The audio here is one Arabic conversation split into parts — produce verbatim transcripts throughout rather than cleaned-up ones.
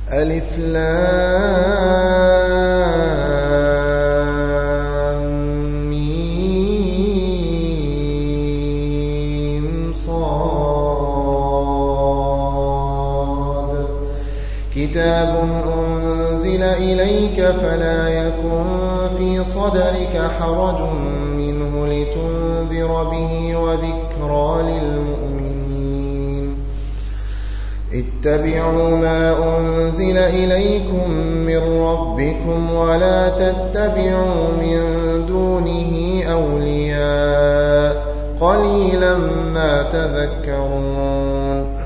ألف لام ميم صاد كتاب أنزل إليك فلا يكن في صدرك حرج منه لتنذر به وذكرى للمؤمنين اتبعوا ما أنزل إليكم من ربكم ولا تتبعوا من دونه أولياء قليلا ما تذكرون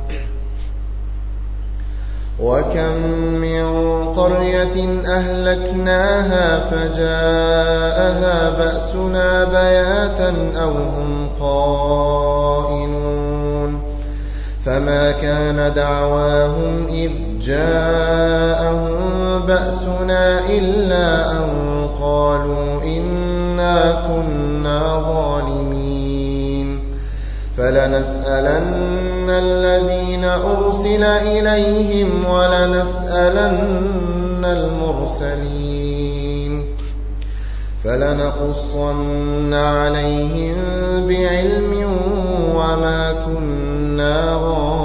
وكم من قرية أهلكناها فجاءها بأسنا بياتا أو هم قائلون فما كان دعواهم إذ جاءهم بأسنا إلا أن قالوا إنا كنا ظالمين فلنسألن الذين أرسل إليهم ولنسألن المرسلين فلنقصن عليهم بعلم وما كنا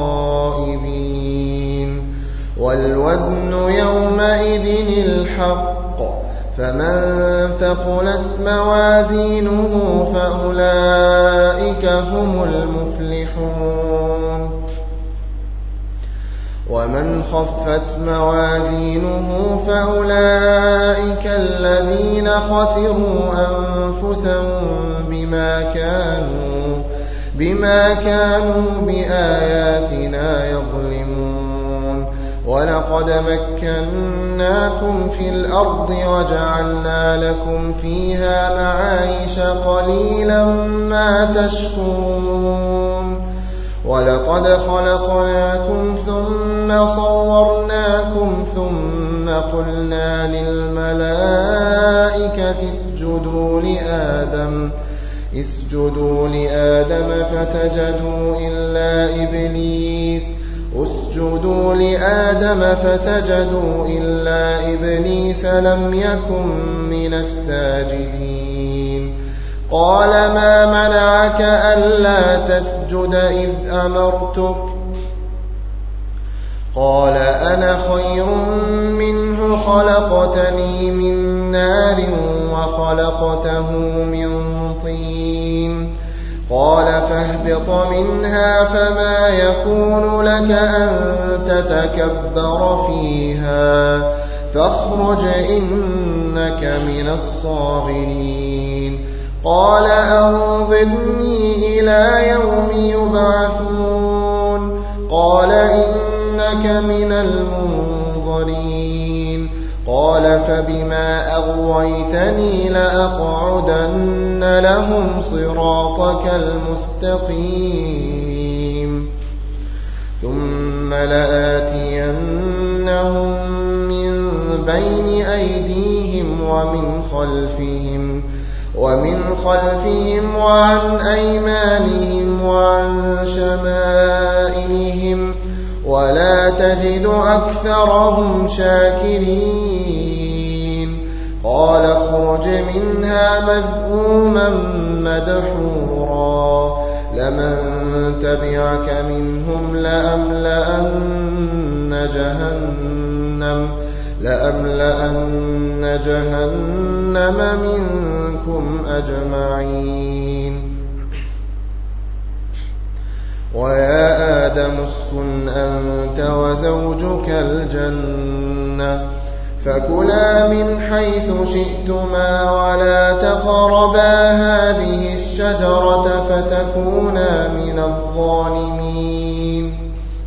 غائبين والوزن يومئذ الحق فمن ثقلت موازينه فأولئك هم المفلحون ومن خفت موازينه فأولئك الذين خسروا أنفسهم بما كانوا بما كانوا بآياتنا يظلمون ولقد مكناكم في الأرض وجعلنا لكم فيها معايش قليلا ما تشكرون ولقد خلقناكم ثم صورناكم ثم قلنا للملائكة اسجدوا لآدم اسجدوا لآدم فسجدوا إلا إبليس اسجدوا لآدم فسجدوا إلا إبليس لم يكن من الساجدين قال ما منعك ألا تسجد إذ أمرتك قال أنا خير منه خلقتني من نار وخلقته من طين قال فاهبط منها فما يكون لك أن تتكبر فيها فاخرج إنك من الصاغرين قال أنظرني إلى يوم يبعثون قال إنك من المنظرين قال فبما أغويتني لأقعدن لهم صراطك المستقيم ثم لآتينهم من بين أيديهم ومن خلفهم ومن خلفهم وعن أيمانهم وعن شمائلهم ولا تجد أكثرهم شاكرين قال اخرج منها مذءوما مدحورا لمن تبعك منهم لأملأن جهنم لأملأن جهنم منكم أجمعين ويا آدم اسكن أنت وزوجك الجنة فكلا من حيث شئتما ولا تقربا هذه الشجرة فتكونا من الظالمين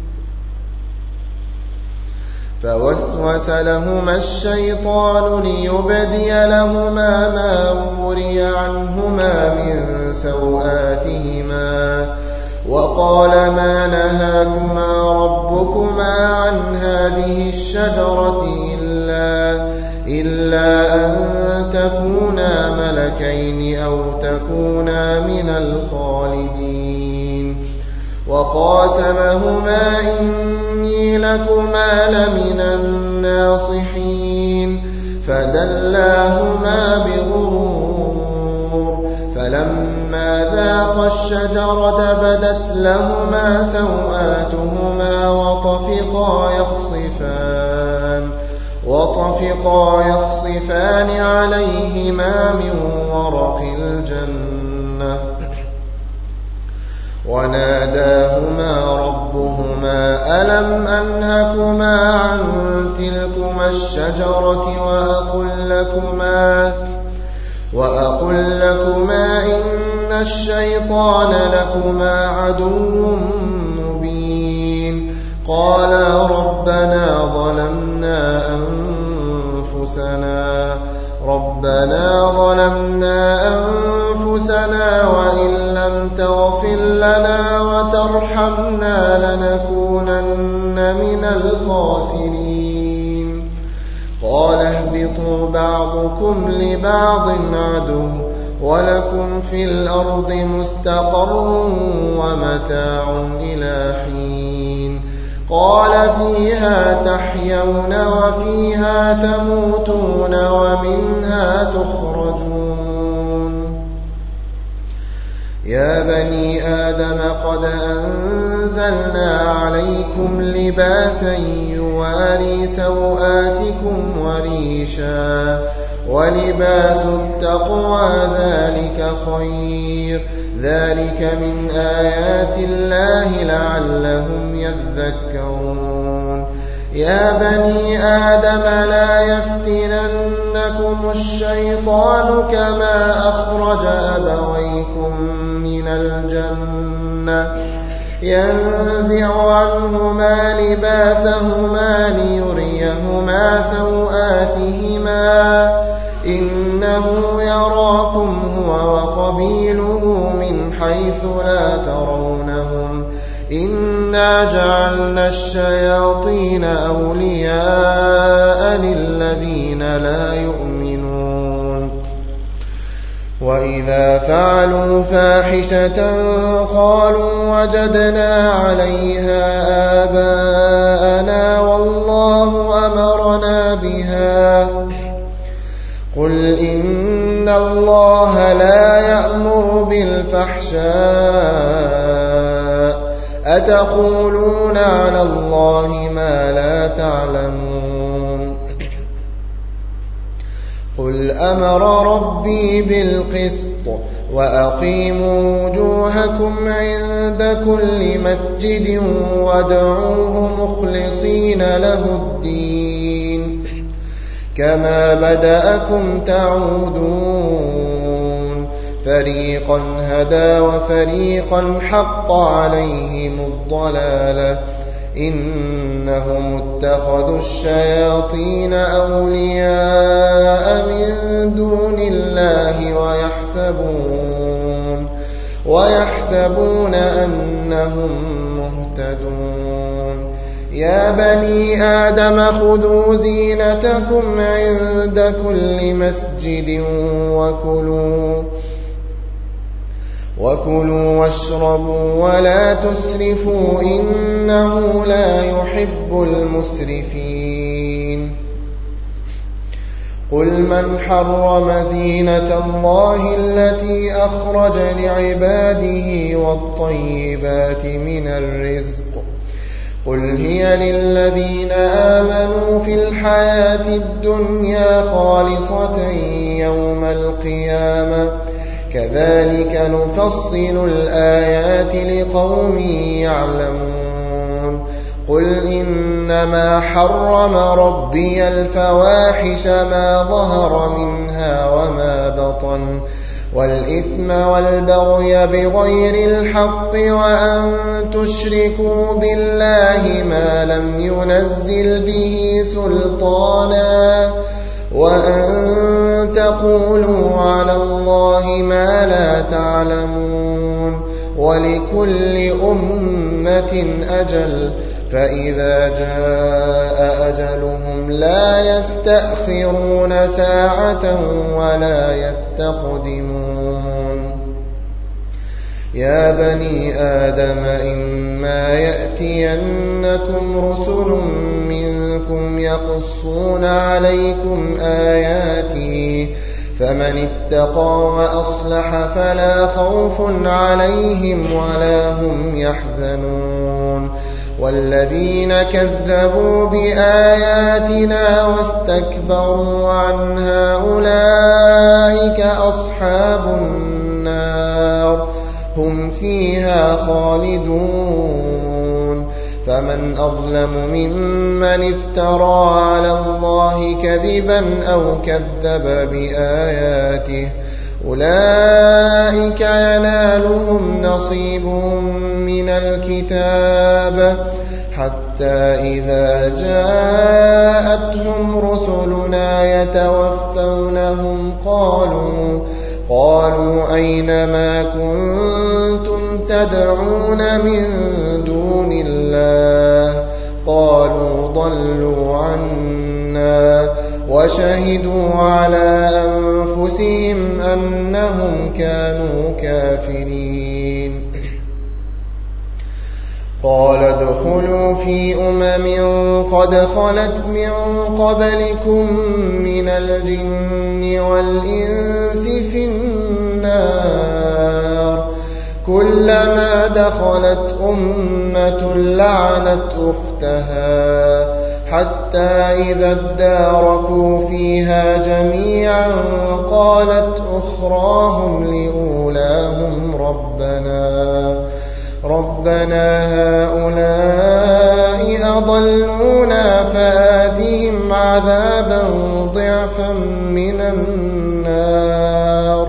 فوسوس لهما الشيطان ليبدي لهما ما وري عنهما من سوآتهما وقال ما نهاكما ربكما عن هذه الشجرة إلا, إلا أن تكونا ملكين أو تكونا من الخالدين وقاسمهما إني لكما لمن الناصحين فدلاهما بغرور فلما ذاقا الشجرة بدت لهما سوآتهما وطفقا يخصفان وطفقا يخصفان عليهما من ورق الجنة وناداهما ربهما ألم أنهكما عن تلكما الشجرة وأقل لكما وأقل لكما إن الشيطان لكما عدو مبين قالا ربنا ظلمنا أنفسنا ربنا ظلمنا أنفسنا وإن لم تغفر لنا وترحمنا لنكونن من الخاسرين قال اهبطوا بعضكم لبعض عدو ولكم في الأرض مستقر ومتاع إلى حين قال فيها تحيون وفيها تموتون ومنها تخرجون يا بني آدم قد أنزلنا عليكم لباسا يواري سوآتكم وريشا ولباس التقوى ذلك خير ذلك من آيات الله لعلهم يذكرون يا بني آدم لا يفتننكم الشيطان كما أخرج أبويكم من الجنة ينزع عنهما لباسهما ليريهما سوآتهما إنه يراكم هو وقبيله من حيث لا ترونهم إنا جعلنا الشياطين أولياء للذين لا يؤمنون وإذا فعلوا فاحشة قالوا وجدنا عليها آباءنا والله أمرنا بها قل إن الله لا يأمر بالفحشاء أتقولون على الله ما لا تعلمون قل أمر ربي بالقسط وأقيموا وجوهكم عند كل مسجد وادعوه مخلصين له الدين كما بدأكم تعودون فريقا هدى وفريقا حق عليهم الضلالة إنهم اتخذوا الشياطين أولياء من دون الله ويحسبون ويحسبون أنهم مهتدون يا بني آدم خذوا زينتكم عند كل مسجد وكلوا وكلوا واشربوا ولا تسرفوا إنه لا يحب المسرفين قل من حرم زينة الله التي أخرج لعباده والطيبات من الرزق قل هي للذين آمنوا في الحياة الدنيا خالصة يوم القيامة كذلك نفصل الآيات لقوم يعلمون قل إنما حرم ربي الفواحش ما ظهر منها وما بطن والإثم والبغي بغير الحق وأن تشركوا بالله ما لم ينزل به سلطانا وأن تقولوا على الله ما لا تعلمون ولكل أمة أجل فإذا جاء أجلهم لا يستأخرون ساعة ولا يستقدمون يا بني آدم إما يأتينكم رسل منكم يقصون عليكم آياتي فمن اتقى وأصلح فلا خوف عليهم ولا هم يحزنون والذين كذبوا بآياتنا واستكبروا عنها أولئك أصحاب النار هم فيها خالدون فمن أظلم ممن افترى على الله كذبا أو كذب بآياته أولئك ينالهم نصيبهم من الكتاب حتى إذا جاءتهم رسلنا يتوفونهم قالوا قالوا أين ما كنتم تدعون من دون الله قالوا ضلوا عنا وشهدوا على أنفسهم أنهم كانوا كافرين قال ادخلوا في أمم قد خلت من قبلكم من الجن والإنس في النار كلما دخلت أمة لعنت أختها حتى إذا اداركوا فيها جميعا قالت أخراهم لأولاهم ربنا ربنا هؤلاء أضلونا فآتهم عذابا ضعفا من النار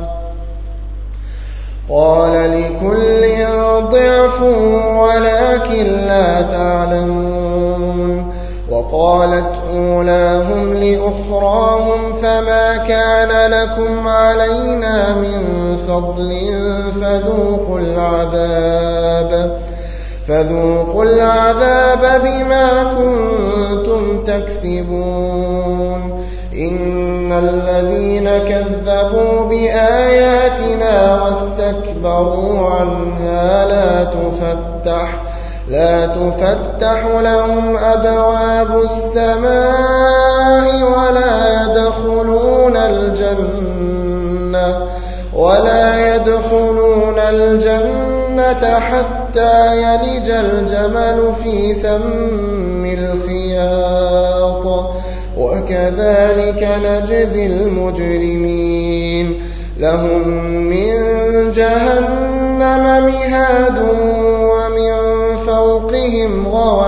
قال لكل ضعف ولكن لا تعلمون وقالت أولاهم لأخراهم فما كان لكم علينا من فضل فذوقوا العذاب فذوقوا العذاب بما كنتم تكسبون إن الذين كذبوا بآياتنا واستكبروا عنها لا تفتح لا تفتح لهم أبواب السماء ولا يدخلون الجنة ولا يدخلون الجنة حتى يلج الجمل في سم الخياط وكذلك نجزي المجرمين لهم من جهنم مهاد ومن فوقهم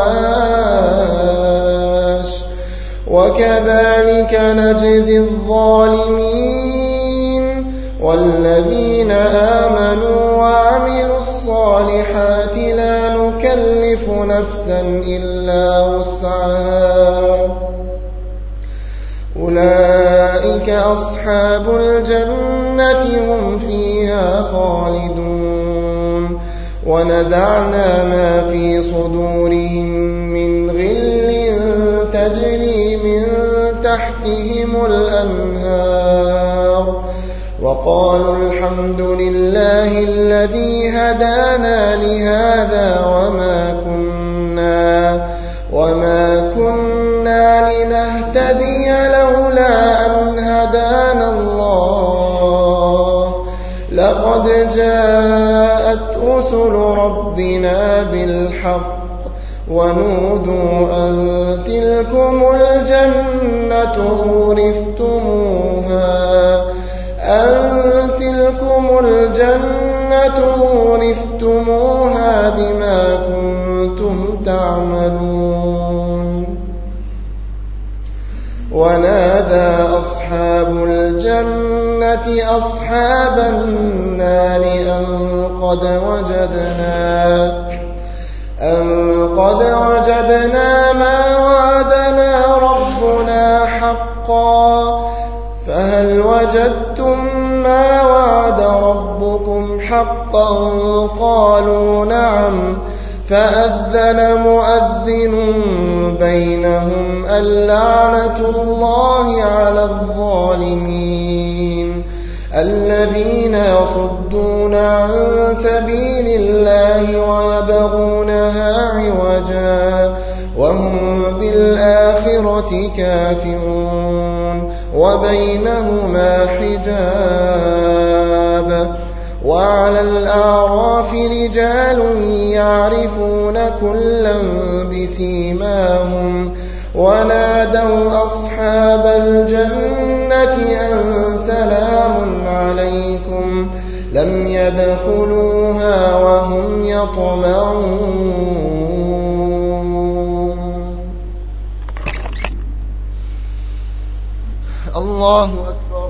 غواش وكذلك نجزي الظالمين والذين آمنوا وعملوا الصالحات لا نكلف نفسا إلا وسعها أولئك أصحاب الجنة هم فيها خالدون ونزعنا ما في صدورهم من غل تجري من تحتهم الأنهار وقالوا الحمد لله الذي هدانا لهذا وما كنا وما كنا لنهتدي لولا أن هدانا الله لقد جاءت رسل ربنا بالحق ونودوا أن تلكم الجنة أورثتموها أن تلكم الجنة أورثتموها بما كنتم تعملون ونادى أصحاب الجنة أصحاب النار أن قد وجدنا أن قد وجدنا ما وعدنا ربنا حقا فهل وجدتم ما وعد ربكم حقا قالوا نعم فأذن مؤذن بينهم اللعنة الله على الظالمين الذين يصدون عن سبيل الله ويبغونها عوجا وهم بالآخرة كافرون وبينهما حجاب وعلى الأعراف رجال يعرفون كلا بسيماهم ونادوا أصحاب الجنة أن سلام عليكم لم يدخلوها وهم يطمعون. الله أكبر.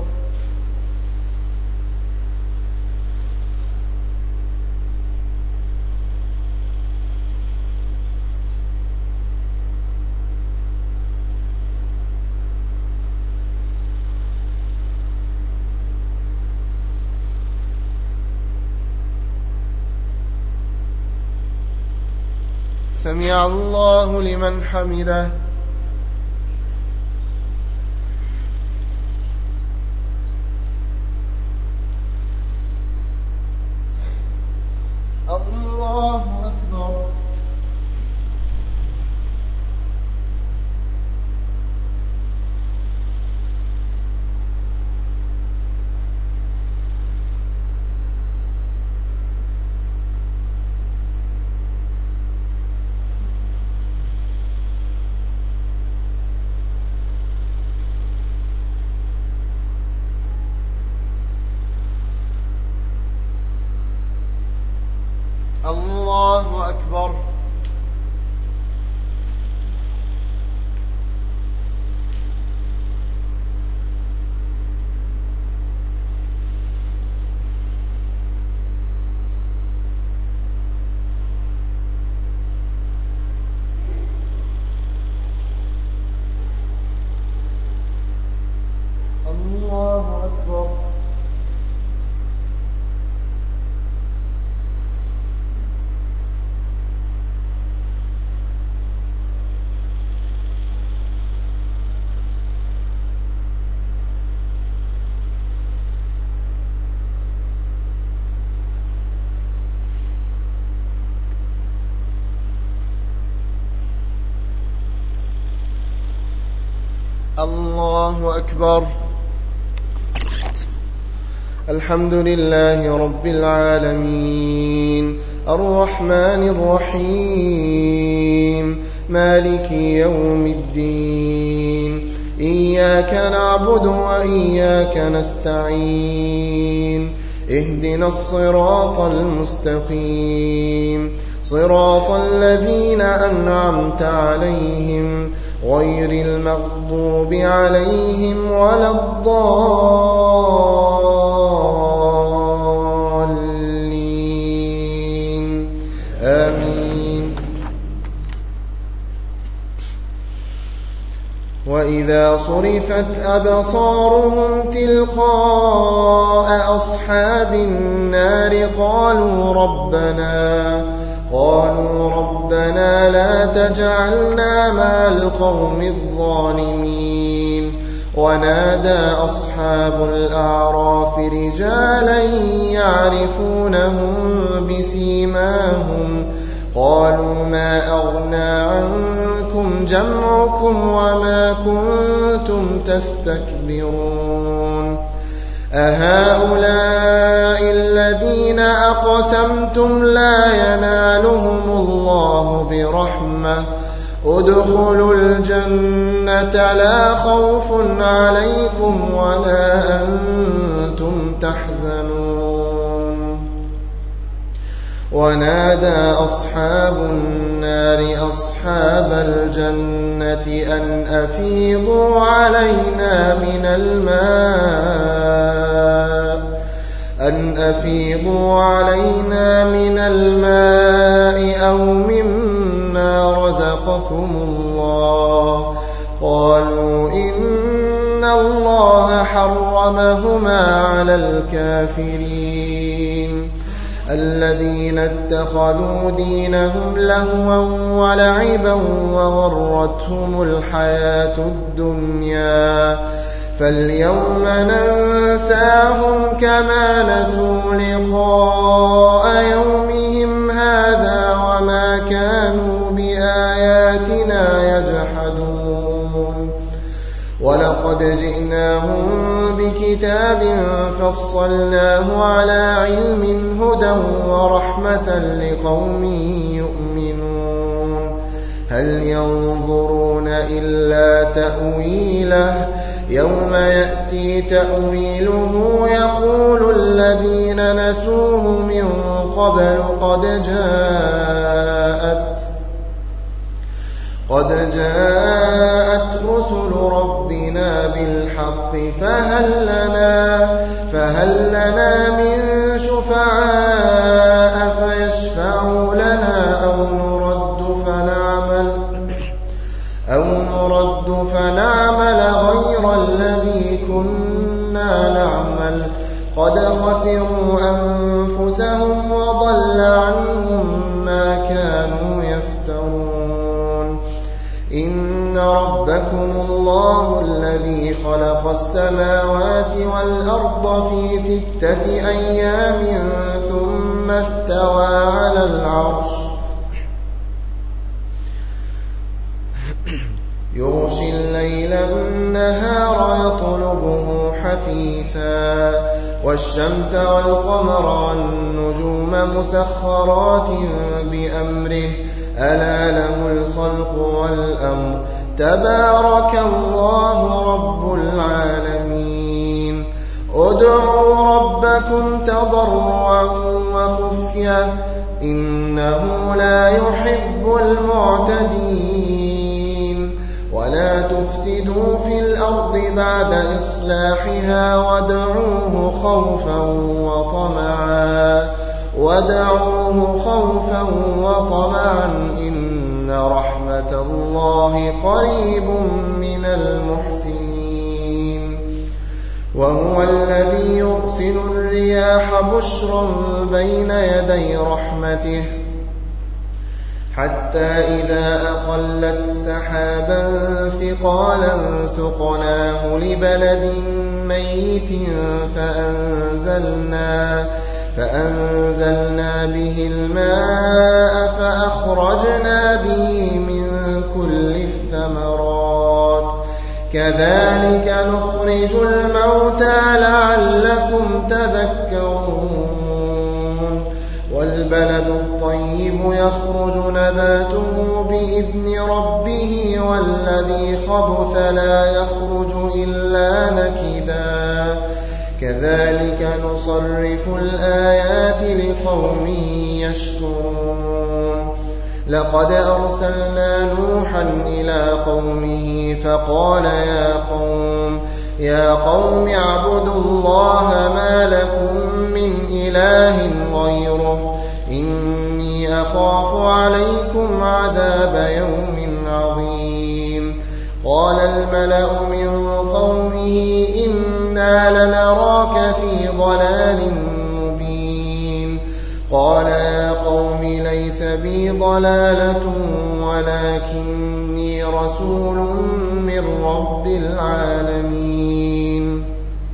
سمع الله لمن حمده. الله أكبر. الله أكبر. الله أكبر. الله أكبر. الحمد لله رب العالمين الرحمن الرحيم مالك يوم الدين إياك نعبد وإياك نستعين اهدنا الصراط المستقيم صراط الذين أنعمت عليهم غير المغضوب عليهم ولا الضالين آمين. وإذا صرفت أبصارهم تلقاء أصحاب النار قالوا ربنا قالوا ربنا لا تجعلنا مع القوم الظالمين. ونادى أصحاب الأعراف رجالا يعرفونهم بسيماهم قالوا ما أغنى عنكم جمعكم وما كنتم تستكبرون أهؤلاء الذين أقسمتم لا ينالهم الله برحمة ادخلوا الجنة لا خوف عليكم ولا أنتم تحزنون. ونادى أصحاب النار أصحاب الجنة أن أفيضوا علينا من الماء أن أفيضوا علينا من الماء أو مما رزقكم الله قالوا إن الله حرمهما على الكافرين الذين اتخذوا دينهم لهوا ولعبا وغرتهم الحياة الدنيا فاليوم ننساهم كما نسوا لقاء يومهم هذا وما كانوا بآياتنا يجحدون ولقد جئناهم بكتاب فصلناه على علم هدى ورحمة لقوم يؤمنون هل ينظرون إلا تأويله يوم يأتي تأويله يقول الذين نسوه من قبل قد جاءت قد جاءت رسل ربنا بالحق فهل لنا فهل لنا من شفعاء فيشفعوا لنا أو نرد فنعمل أو نرد فنعمل غير الذي كنا نعمل قد خسروا أنفسهم وضل عنهم ما كانوا يفترون إن ربكم الله الذي خلق السماوات والأرض في ستة أيام ثم استوى على العرش يغشي الليل النهار يطلبه حثيثا والشمس والقمر والنجوم مسخرات بأمره ألا له الخلق والأمر تبارك الله رب العالمين ادعوا ربكم تضرعا وخفية إنه لا يحب المعتدين ولا تفسدوا في الأرض بعد إصلاحها وادعوه خوفا وطمعا ودعوه خوفا وطمعا إن رحمة الله قريب من المحسنين وهو الذي يرسل الرياح بشرا بين يدي رحمته حتى إذا أقلت سحابا ثقالا سقناه لبلد ميت فأنزلنا فأنزلنا به الماء فأخرجنا به من كل الثمرات كذلك نخرج الموتى لعلكم تذكرون والبلد الطيب يخرج نباته بإذن ربه والذي خبث لا يخرج إلا نكدا كذلك نصرف الآيات لقوم يشكرون لقد أرسلنا نوحا إلى قومه فقال يا قوم يا قوم اعبدوا الله ما لكم من إله غيره إني أخاف عليكم عذاب يوم عظيم قال الملأ من قومه إنا لنراك في ضلال مبين قال يا قوم ليس بي ضلالة ولكني رسول من رب العالمين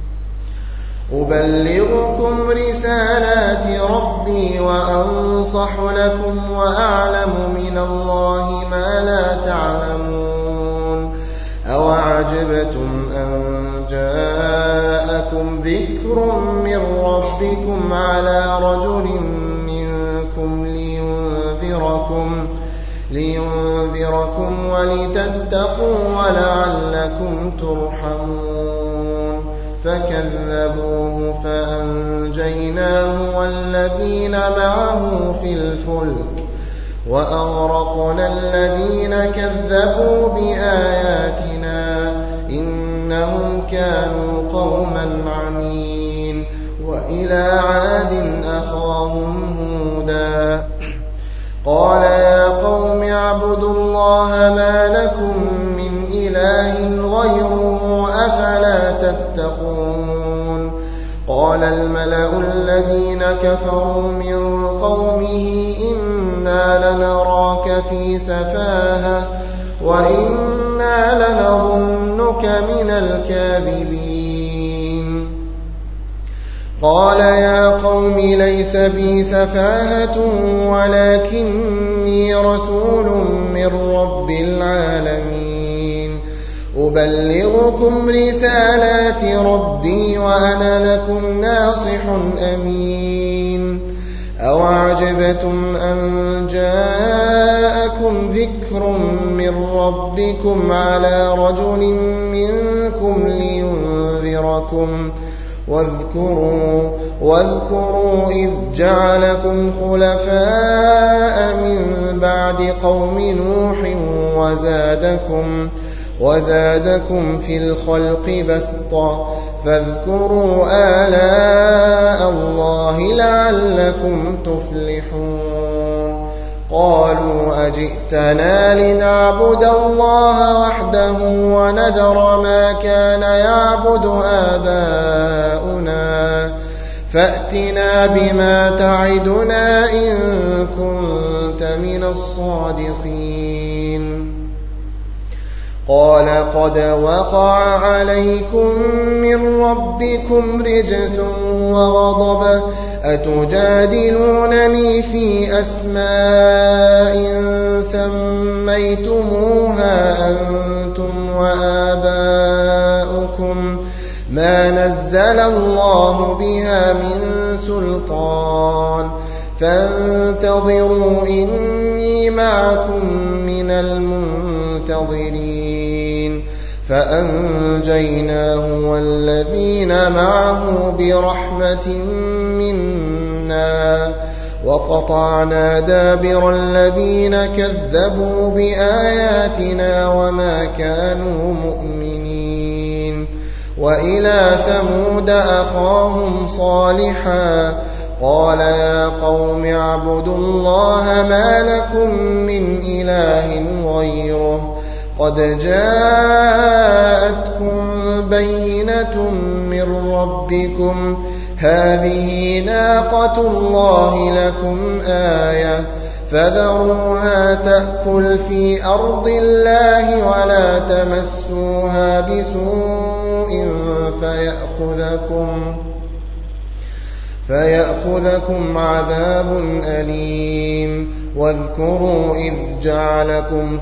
أبلغكم رسالات ربي وأنصح لكم وأعلم من الله ما لا تعلمون أوعجبتم أن جاءكم ذكر من ربكم على رجل منكم لينذركم لينذركم ولتتقوا ولعلكم ترحمون فكذبوه فأنجيناه والذين معه في الفلك وأغرقنا الذين كذبوا بآياتنا إنهم كانوا قوما عمين وإلى عاد أخاهم هودا قال يا قوم اعبدوا الله ما لكم من إله غيره أفلا تتقون قال الملأ الذين كفروا من قومه إنا لنراك في سفاهة وإنا لنظنك نراك من الكاذبين. قال يا قوم ليس بي سفاهة ولكني رسول من رب العالمين أبلغكم رسالات ربي وأنا لكم ناصح أمين. أوعجبتم أن جاءكم ذكر من ربكم على رجل منكم لينذركم واذكروا, واذكروا إذ جعلكم خلفاء من بعد قوم نوح وزادكم, وزادكم في الخلق بسطة فاذكروا آلاء الله لعلكم تفلحون. قالوا أجئتنا لنعبد الله وحده ونذر ما كان يعبد آباؤنا فأتنا بما تعدنا إن كنت من الصادقين. قال قد وقع عليكم من ربكم رجس وغضب أتجادلونني في أسماء سميتموها أنتم وآباؤكم ما نزل الله بها من سلطان فانتظروا إني معكم من المنتظرين. فأنجيناه والذين معه برحمة منا وقطعنا دابر الذين كذبوا بآياتنا وما كانوا مؤمنين. وإلى ثمود أخاهم صالحا قال يا قوم اعبدوا الله ما لكم من إله غيره قد جاءتكم بينة من ربكم هذه ناقة الله لكم آية فذروها تأكل في أرض الله ولا تمسوها بسوء فيأخذكم فيأخذكم عذاب أليم. واذكروا إذ جعلكم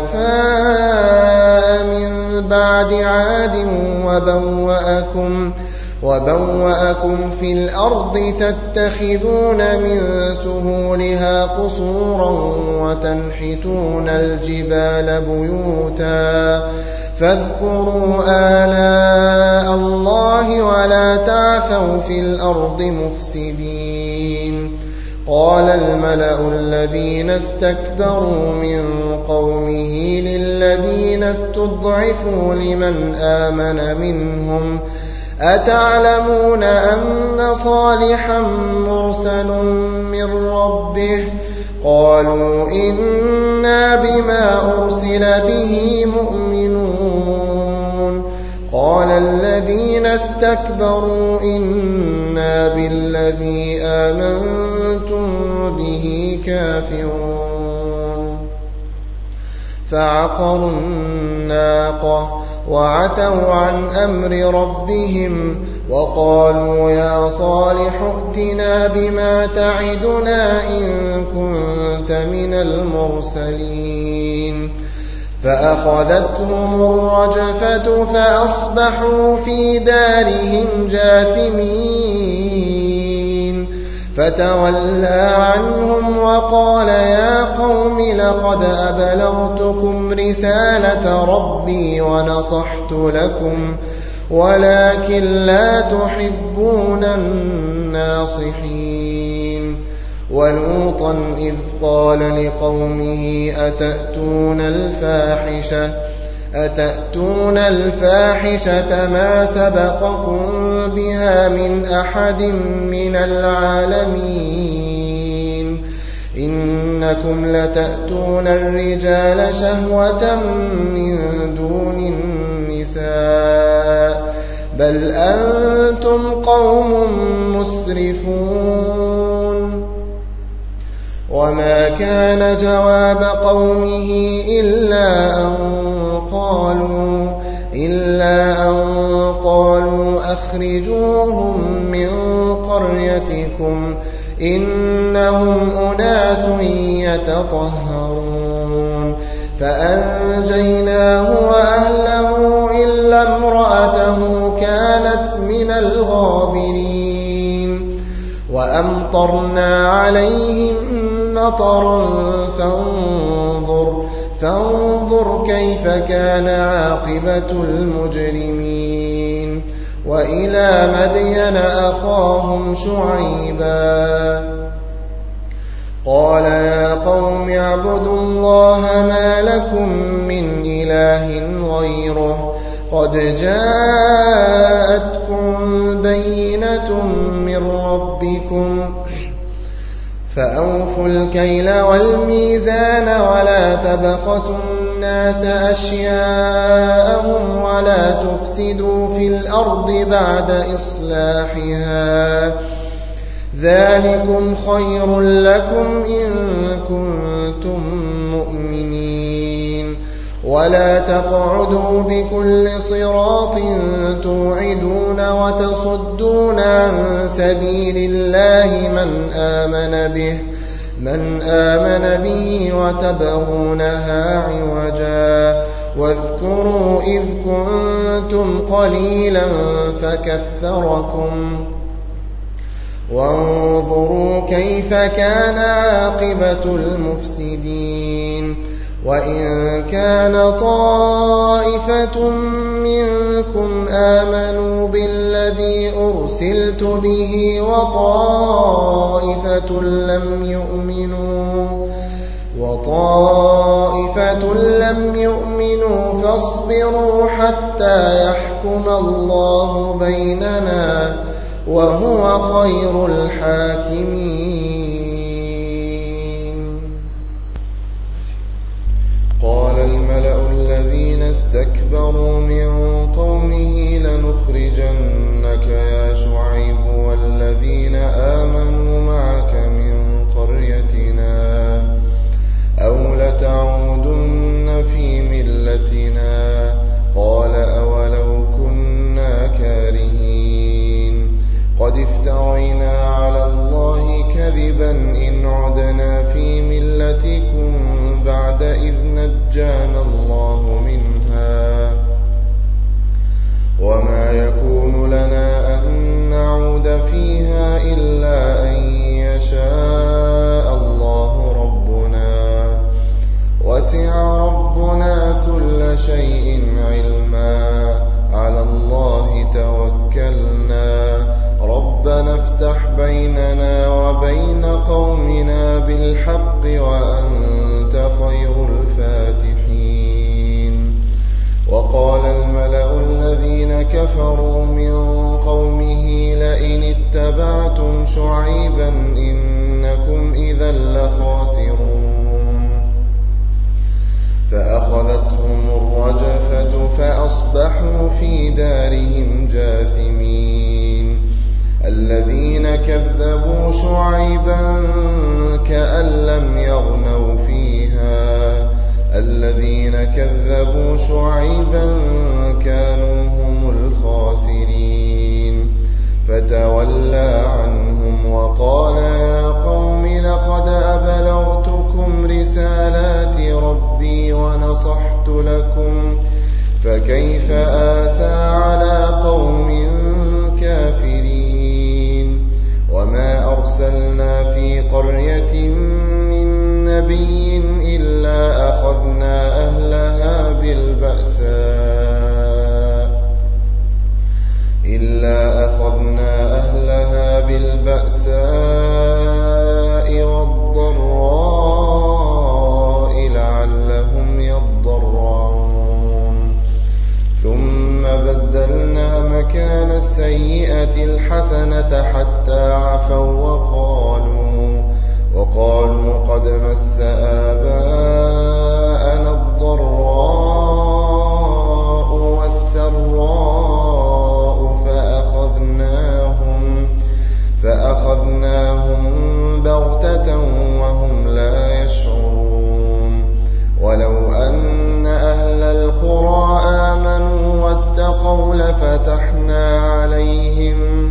خلفاء من بعد عاد وبوأكم, وبوأكم في الأرض تتخذون من سهولها قصورا وتنحتون الجبال بيوتا فاذكروا آلاء الله ولا تعثوا في الأرض مفسدين. قال الملأ الذين استكبروا من قومه للذين استضعفوا لمن آمن منهم أتعلمون أن صالحا مرسل من ربه قالوا إنا بما أرسل به مؤمنون. قال الذين استكبروا إنا بالذي آمنتم به كافرون. فعقروا الناقة وعتوا عن أمر ربهم وقالوا يا صالح ائتنا بما تعدنا إن كنت من المرسلين. فأخذتهم الرجفة فأصبحوا في دارهم جاثمين. فتولى عنهم وقال يا قوم لقد أبلغتكم رسالة ربي ونصحت لكم ولكن لا تحبون الناصحين. ولوطا إذ قال لقومه أتأتون الفاحشة أتأتون الفاحشة ما سبقكم بها من أحد من العالمين إنكم لتأتون الرجال شهوة من دون النساء بل أنتم قوم مسرفون. وما كان جواب قومه إلا أن قالوا إلا أن قالوا أخرجوهم من قريتكم إنهم أناس يتطهرون فأنجيناه وأهله إلا امرأته كانت من الغابرين وأمطرنا عليهم مطرا فانظر, فانظر كيف كان عاقبة المجرمين وإلى مدين أخاهم شعيبا قال يا قوم اعبدوا الله ما لكم من إله غيره قد جاءتكم بينة من ربكم فأوفوا الكيل والميزان ولا تبخسوا الناس أشياءهم ولا تفسدوا في الأرض بعد إصلاحها ذلكم خير لكم إن كنتم مؤمنين ولا تقعدوا بكل صراط توعدون وتصدون عن سبيل الله من آمن به من آمن به وتبغونها عوجا واذكروا إذ كنتم قليلا فكثركم وانظروا كيف كان عاقبة المفسدين وإن كان طائفة منكم آمنوا بالذي أرسلت به وطائفة لم يؤمنوا وطائفة لم يؤمنوا فاصبروا حتى يحكم الله بيننا وهو خير الحاكمين. قال الملأ الذين استكبروا من قومه لنخرجنك يا شعيب والذين آمنوا معك من قريتنا أو لتعودن في ملتنا قال أولو كنا كارهين قد افترينا على الله كذبا إن عدنا في ملتكم بعد إذ نجانا الله منها وما يكون لنا أن نعود فيها إلا أن يشاء الله ربنا وسع ربنا كل شيء علما على الله توكلنا ربنا افتح بيننا وبين قومنا بالحق وأنت خير الفاتحين. وقال الملأ الذين كفروا من قومه لئن اتبعتم شعيبا إنكم إذا لخاسرون فأخذتهم الرجفة فأصبحوا في دارهم جاثمين. الذين كذبوا شعيبا كأن لم يغنوا فيها الذين كذبوا شعيبا كانوا هم الخاسرين فتولى عنهم وقال يا قوم لقد أبلغتكم رسالات ربي ونصحت لكم فكيف آسى على قوم كافرين. وما أرسلنا في قرية من نبي إلا أخذنا أهلها بالبأساء إلا أخذنا أهلها بالبأساء والضراء لعلهم يضرعون ثم بدلنا مكان السيئة الحسنة حتى عفوا وقالوا وقالوا قد مس آباءنا الضراء والسراء فأخذناهم فأخذناهم بغتة وهم لا يشعرون. ولو أن أهل القرى آمنوا اتقوا لفتحنا عليهم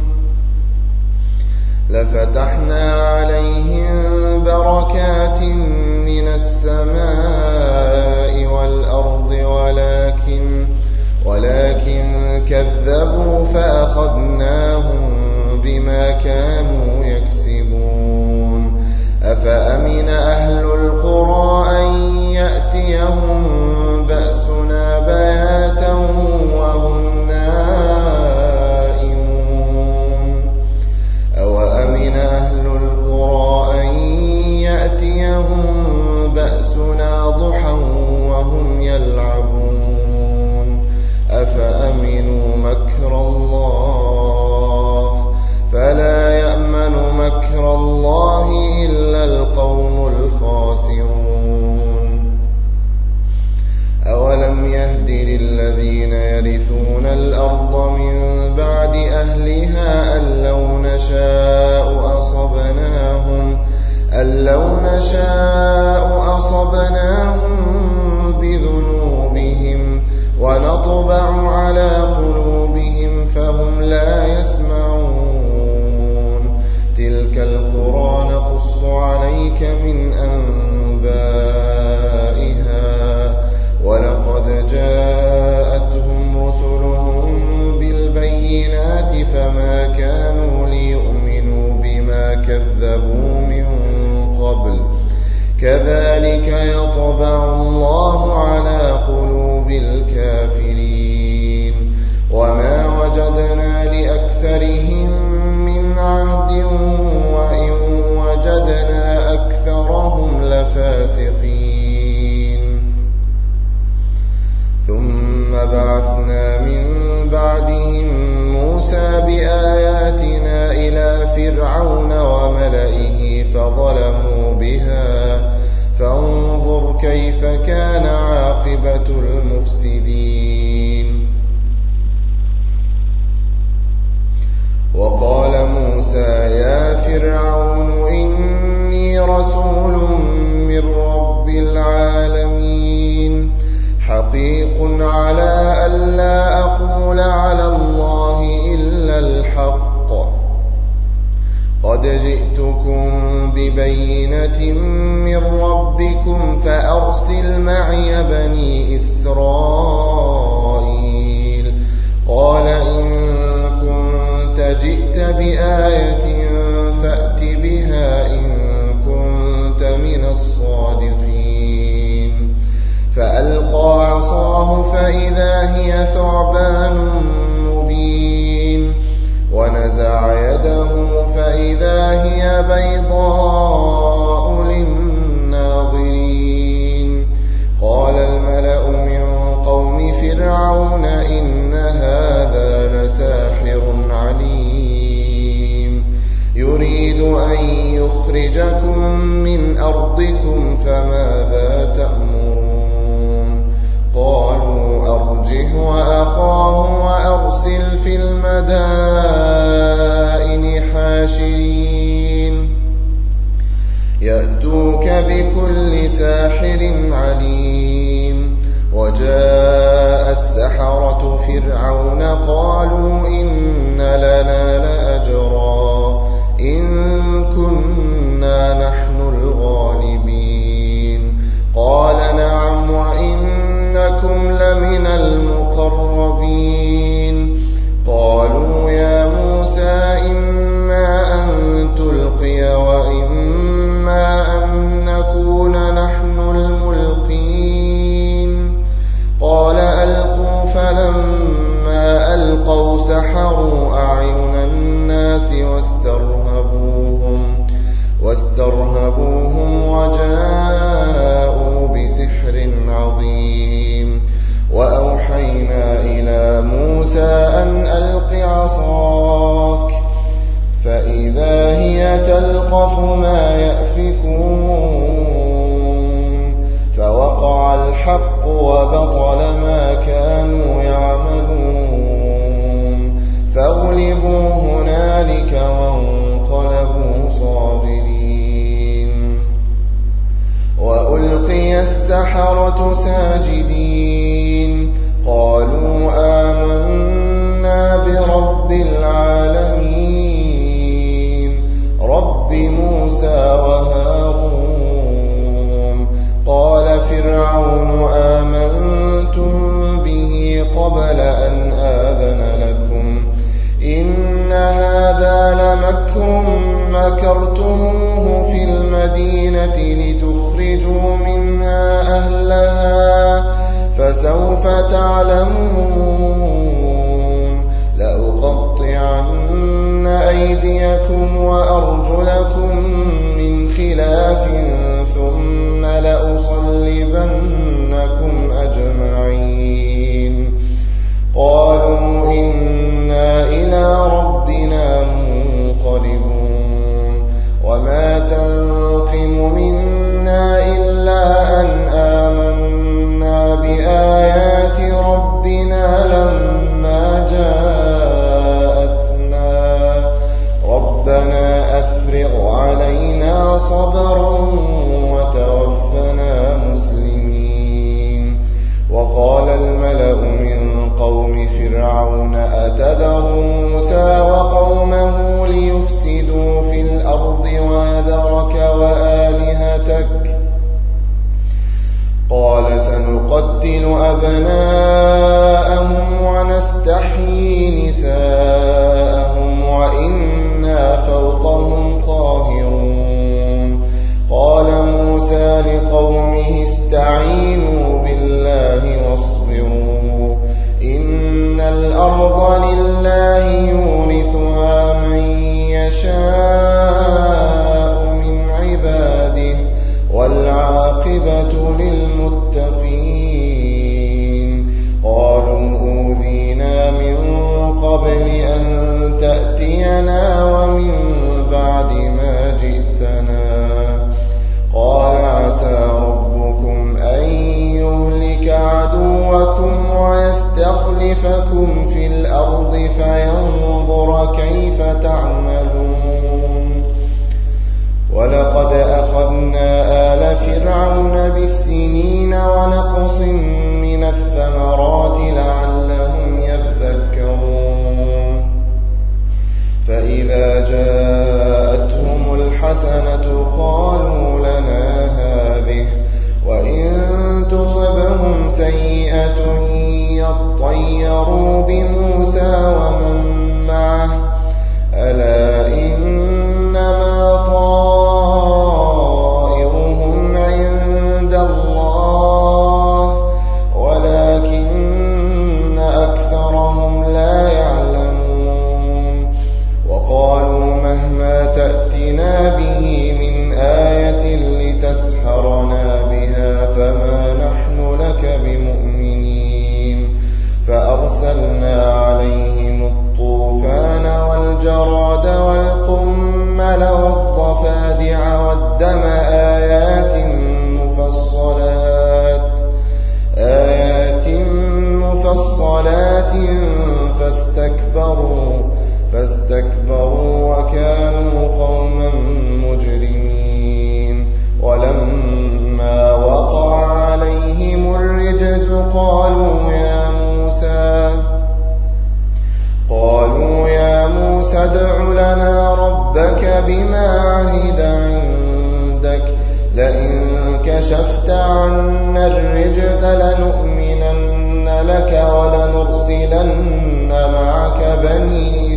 لفتحنا عليهم بركات من السماء والأرض ولكن ولكن كذبوا فأخذناهم بما كانوا يكسبون. أفأمن أهل القرى أن يأتيهم بأسنا بياتا وهم نائمون أوأمن أهل القرى أن يأتيهم بأسنا ضحى وهم يلعبون أفأمنوا مكر الله فلا يأمن مكر الله إلا القوم الخاسرون. أولم يهد للذين يرثون الأرض من بعد أهلها أن لو نشاء أصبناهم أن لو نشاء أصبناهم بذنوبهم ونطبع على قلوبهم فهم لا يسمعون. تلك القرى نقص عليك من أنبائها ولقد جاءتهم رسلهم بالبينات فما كانوا ليؤمنوا بما كذبوا من قبل كذلك يطبع الله على قلوب الكافرين. وما وجدنا لأكثرهم من عهد وإن وجدنا أكثرهم لفاسقين. ثم بعثنا من بعدهم موسى بآياتنا إلى فرعون وملئه فظلموا بها فانظر كيف كان عاقبة المفسدين. وقال موسى يا فرعون إني رسول من رب العالمين حقيق على ألا أقول على الله إلا الحق قد جئتكم ببينة من ربكم فأرسل معي بني إسرائيل. قال إن كنت جئت بآية فأت بها إن كنت من الصادقين. فألقى عصاه فإذا هي ثعبان مبين ونزع يده فإذا هي بيضاء للناظرين. قال الملأ من قوم فرعون إن هذا لساحر عليم يريد أن يخرجكم من أرضكم فماذا تأمرون. قالوا أرجه وأخاه وأرسل في المدائن حاشرين يأتوك بكل ساحر عليم. وجاء السحرة فرعون قالوا إن لنا لأجرا إن كنا نحن الغالبين. قال نعم وإنكم لمن المقربين. قالوا يا موسى إما أن تلقي وإما أن نكون نحن الملقين. قال ألقوا فلما ألقوا سحروا أعين الناس واسترهبوهم واسترهبوهم وجاءوا بسحر عظيم. وأوحينا إلى موسى أن ألق عصاك فإذا هي تلقف ما يأفكون. فوقع الحق وبطل ما كانوا يعملون فغلبوا هنالك وانقلبوا صاغرين. وألقي السحرة ساجدين قالوا آمنا في المدينة لتخرجوا منها أهلها فسوف تعلمون لأقطعن أيديكم وأرجلكم من خلاف ثم لأصلبنكم أجمعين قالوا إنا إلى ربنا منقلبون وما تنقم منا إلا أن آمنا بآيات ربنا لما جاءتنا ربنا أفرغ علينا صبرا وتوفنا مسلمين وقال الملأ من قوم فرعون أتذر موسى وقومه ليفسدوا في الأرض ويذرك وآلهتك قال سنقتل أبناءهم ونستحيي نساءهم وإنا فوقهم قاهرون قال موسى لقومه استعينوا بالله واصبروا إن الأرض لله يورثها من يشاء من عباده والعاقبة للمتقين قالوا أوذينا من قبل أن تأتينا ومن بعد ما جئتنا قال عسى ربكم أن يهلك عدوكم ويستخلفكم في الأرض فينظر كيف تعملون ولقد أخذنا آل فرعون بالسنين ونقص من الثمرات لعلهم يذكرون فإذا جاءتهم الحسنة قالوا لنا هذه وإن تصبهم سيئة يطيروا بموسى ومن معه ألا إنما طائرهم عند الله ولكن أكثرهم لا يعلمون وقالوا مهما تأتنا به من آية لتسحرنا بها فما نحن لك بمؤمنين فأرسلنا عليهم الطوفان والجراد والقمل والضفادع والدم آيات مفصلات آيات مفصلات فاستكبروا فاستكبروا وكانوا قوما مجرمين ولما وقع عليهم الرجز قالوا يا موسى قالوا يا موسى ادع لنا ربك بما عهد عندك لئن كشفت عنا الرجز لنؤمنن لك ولنرسلن معك بني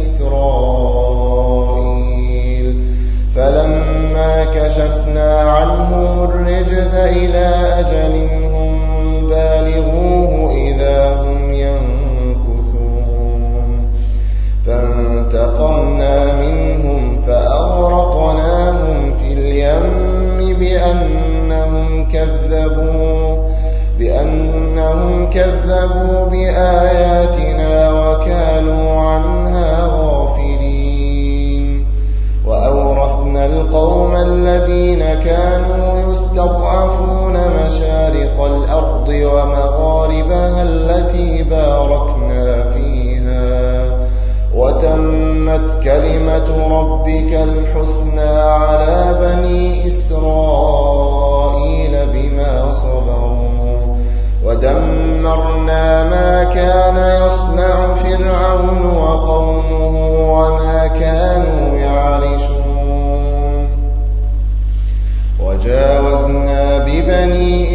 إسرائيل فلما كشفنا عنهم الرجز إلى أجل هم بالغوه إذا هم ينكثون فانتقمنا منهم فأغرقناهم في اليم بأنهم كذبوا بأنهم كذبوا بآياتنا وكانوا عنها غافلين وأورثنا القوم الذين كانوا يستضعفون مشارق الأرض ومغاربها التي باركنا فيها وتمت كلمة ربك الحسنى على بني إسرائيل بما صبروا ودمرنا ما كان يصنع فرعون وقومه وما كانوا يعرشون وجاوزنا ببني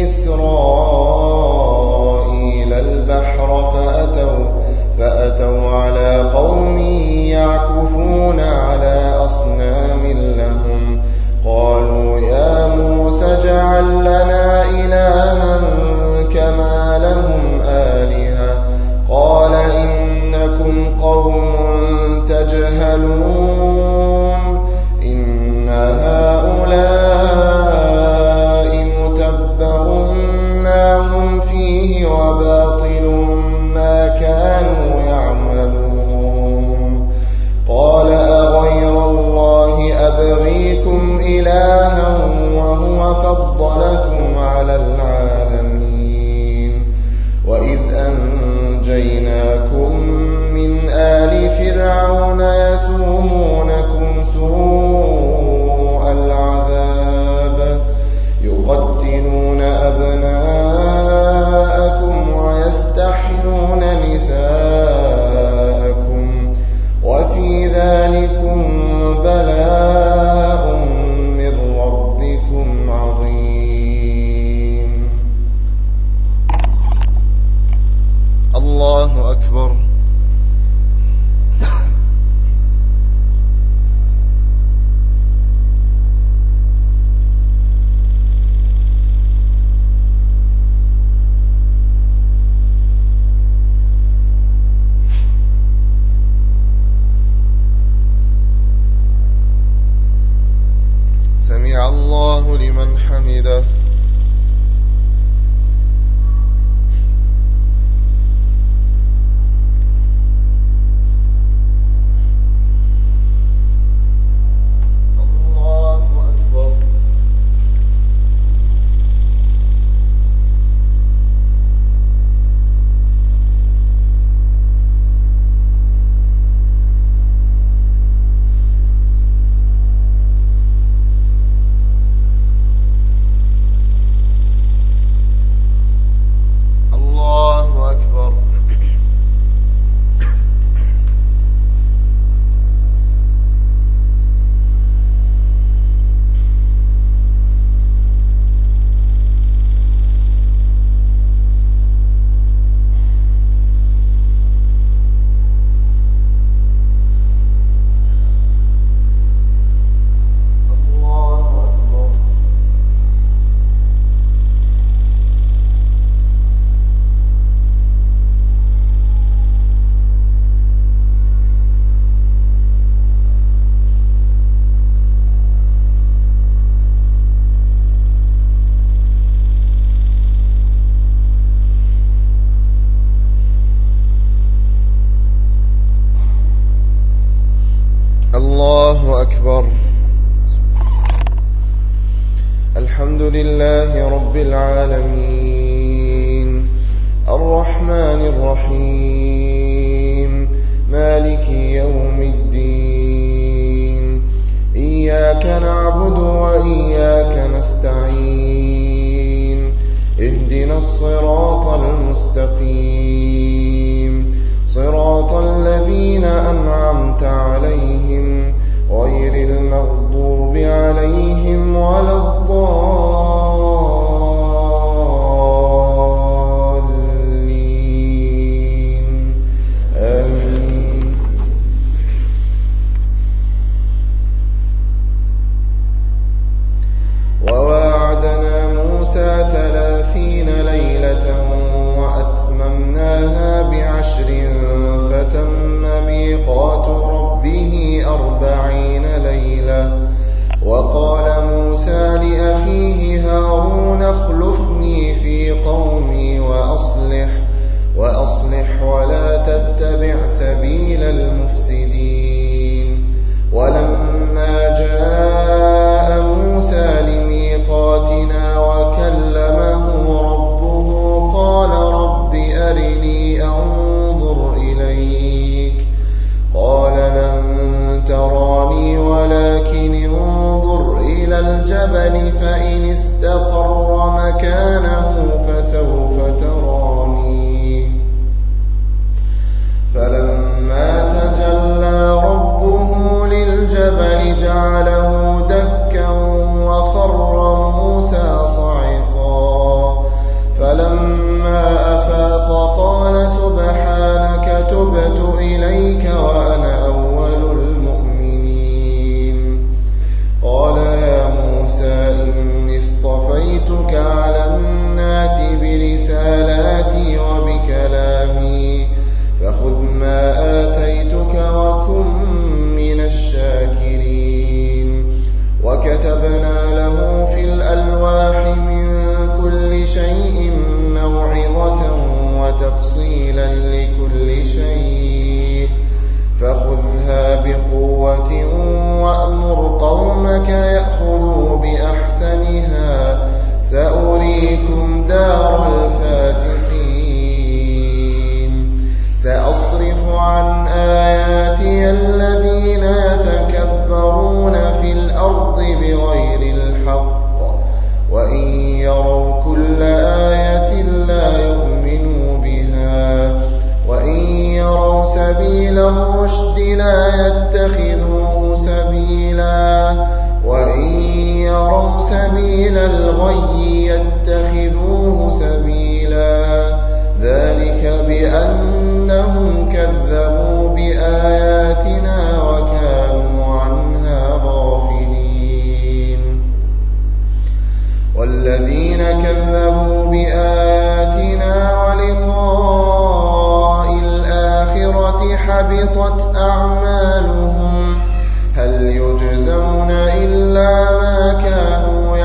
إسرائيل البحر فأتوا, فأتوا على قوم يعكفون على أصنام لهم قالوا يا موسى اجعل لنا إلها كما لهم آلهة قال إنكم قوم تجهلون إن هؤلاء متبر ما هم فيه وباطل ما كانوا يعملون قال أغير الله أبغيكم إلها وهو فضلكم على العالمين وإذ أنجيناكم من آل فرعون يسومونكم سوء العذاب يقتلون أبناءكم ويستحيون نساءكم وفي ذلكم بلاء من ربكم عظيم. الله أكبر. سمع الله لمن حمده. الله أكبر. الحمد لله رب العالمين الرحمن الرحيم مالك يوم الدين إياك نعبد وإياك نستعين اهدنا الصراط المستقيم صراط الذين أنعمت عليهم غير المغضوب عليهم ولا الضالين آمين. وواعدنا موسى ثلاثين ليلة وأتممناها بعشر فتم ميقات ربه أربعين ليلة وقال موسى لأخيه هارون اخلفني في قومي وأصلح وأصلح ولا تتبع سبيل المفسدين. ولما جاء موسى لميقاتنا وكلمه ربه قال رب أرني أنظر إليك قال لن تراني ولكن انظر إلى الجبل فإن استقر مكانه فسوف تراني. فلما تجلى ربه للجبل جعله دكا وخر موسى صعقا فلما أفاق قال سبحانك تبت إليك وأنا أول المؤمنين. قال يا موسى الرشد لا يتخذوه سبيلا وإن يروا سبيل الغي يتخذوه سبيلا ذلك بأنهم كذبوا بآياتنا وكانوا عنها غافلين والذين كذبوا بآياتنا ولقاء الآخرة حبطت أعمالهم هل يجزون إلا ما كانوا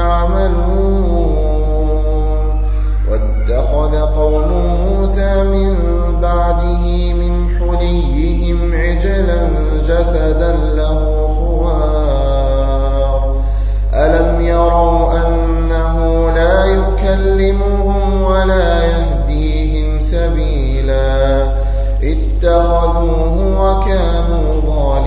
يعملون واتخذ قوم موسى من بعده من حليهم عجلا جسدا له خوار ألم يروا أنه لا يكلمهم ولا يهديهم سبيلا اتخذوه وكانوا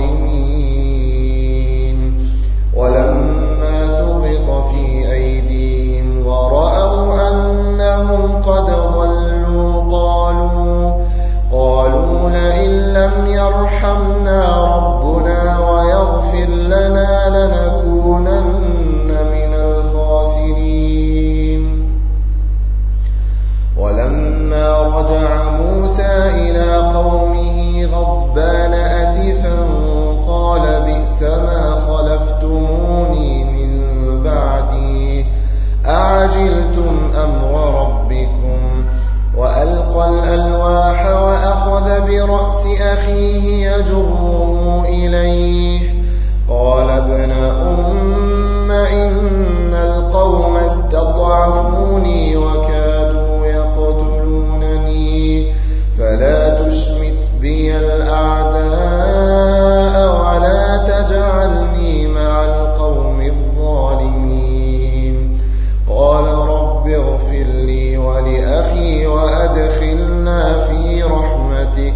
ظالمين ولما سقط في أيديهم ورأوا أنهم قد ضلوا قالوا قالوا لئن لم يرحمنا ربنا ويغفر لنا لنكونن من الخاسرين ولما رجع موسى إلى قومه غضبان أسفا قال بئس ما خلفتموني من بعدي أعجلتم أمر ربكم وألقى الألواح وأخذ برأس أخيه يجره إليه قال ابن أم إن القوم استضعفوني وكادوا يقتلونني فلا تشمت بي الأعداء ولا تجعلني مع القوم الظالمين قال رب اغفر لي ولأخي وأدخلنا في رحمتك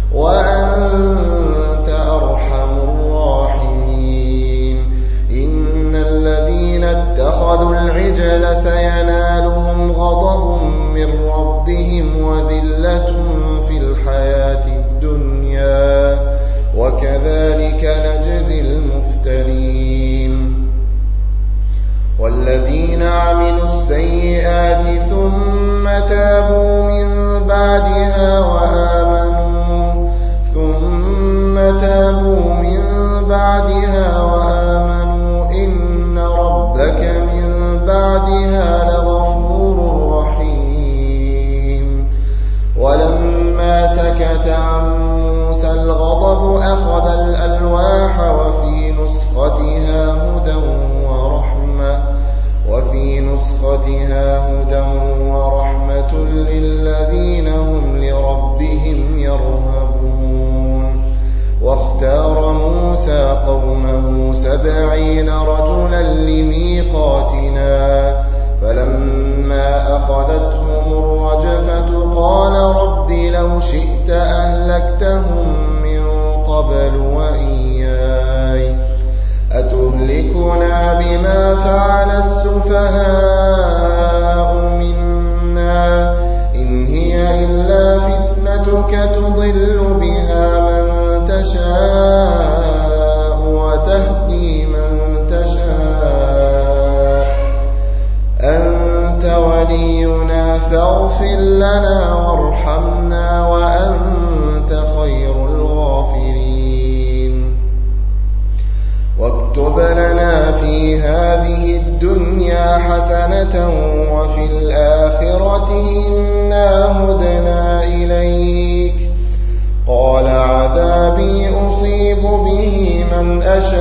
وأنت أرحم الراحمين إن الذين اتخذوا العجل سينالهم غضب من ربهم وذلة في الحياة الدنيا وكذلك نجزي المفترين والذين عملوا السيئات ثم تابوا من بعدها وآمنوا ثم تابوا من بعدها وآمنوا إن ربك من بعدها لغفور رحيم ولما سكت عن موسى الغضب أخذ الألواح وفي نسختها هدى ورحمة وفي نسختها هدى ورحمة للذين هم لربهم يرهبون واختار موسى قومه سبعين رجلا لميقاتنا فلما أخذتهم الرجفة قال رب لو شئت أهلكتهم من قبل وإياي أتهلكنا بما فعل السفهاء منا إن هي إلا فتنتك تضل بها من تشاء وتهدي من تشاء أنت ولينا فاغفر لنا وارحمنا وأنت خير الغافرين واكتب لنا في هذه الدنيا حسنة وفي الآخرة إنا هدنا إليك قال عذابي أصيب به من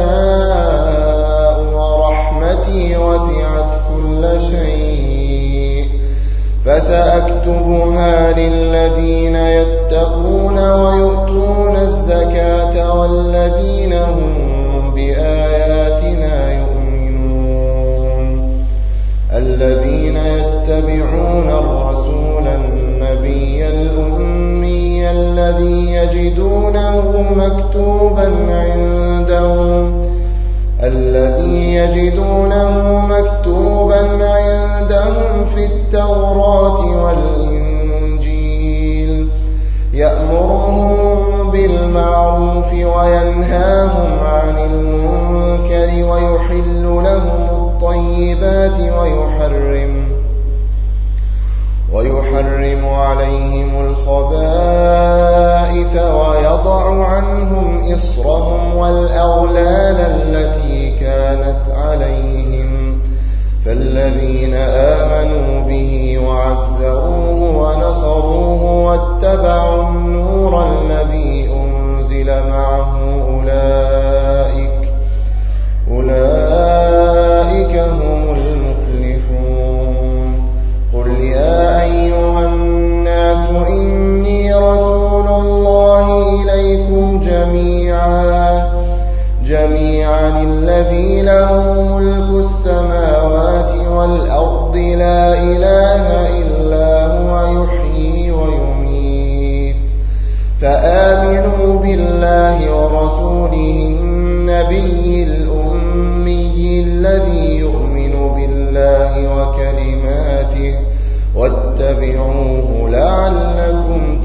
أشاء ورحمتي وسعت كل شيء فسأكتبها للذين يتقون ويؤتون الزكاة والذين هم بآياتنا يؤمنون الذين يتبعون الرسول النبي الأمي الذي يجدونه مكتوبا عندهم الذي يجدونه مكتوبا عندهم في التوراة والإنجيل يأمرهم بالمعروف بالمعروف وينهاهم عن المنكر ويحل لهم الطيبات ويحرم ويحرم عليهم الخبائث ويضع عنهم إصرهم والأغلال التي كانت عليهم فالذين آمنوا به وعزروه ونصروه واتبعوا النور الذي أنزل معه أولئك أولئك هم المفلحون. قل يا أيها الناس إني رسول الله إليكم جميعا جميعا الذي له ملك السماوات والأرض لا إله إلا هو يحيي ويميت فآمنوا بالله ورسوله النبي الأمي الذي يؤمن بالله وكلماته واتبعوه لعلكم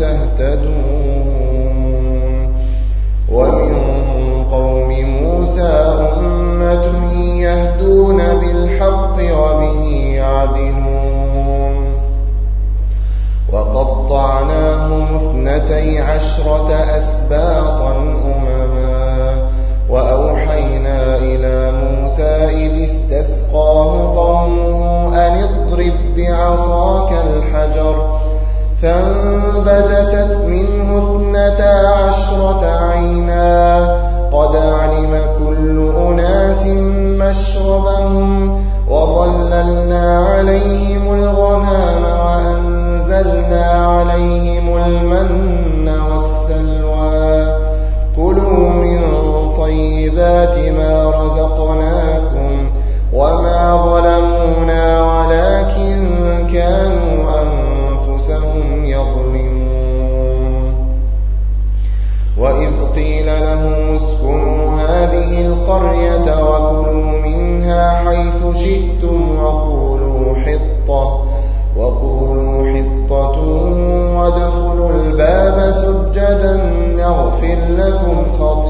تهتدون. ومن قوم موسى أمة يهدون بالحق وبه يعدلون وقطعناهم اثنتي عشرة أسباطا أمما وأوحينا إلى موسى إذ استسقاه قومه أن اضرب بعصاك الحجر فانبجست منه اثنتا عشرة عينا قد علم كل أناس مشربهم وظللنا عليهم الغمام وأنزلنا عليهم المن والسلوى كلوا من طيبات ما رزقناكم وما ظلمونا ولكن كانوا أنفسهم يظلمون. وإذ قيل لهم اسكنوا هذه القرية وكلوا منها حيث شئتم وقولوا حطة وقولوا حطة وادخلوا الباب سجدا نغفر لكم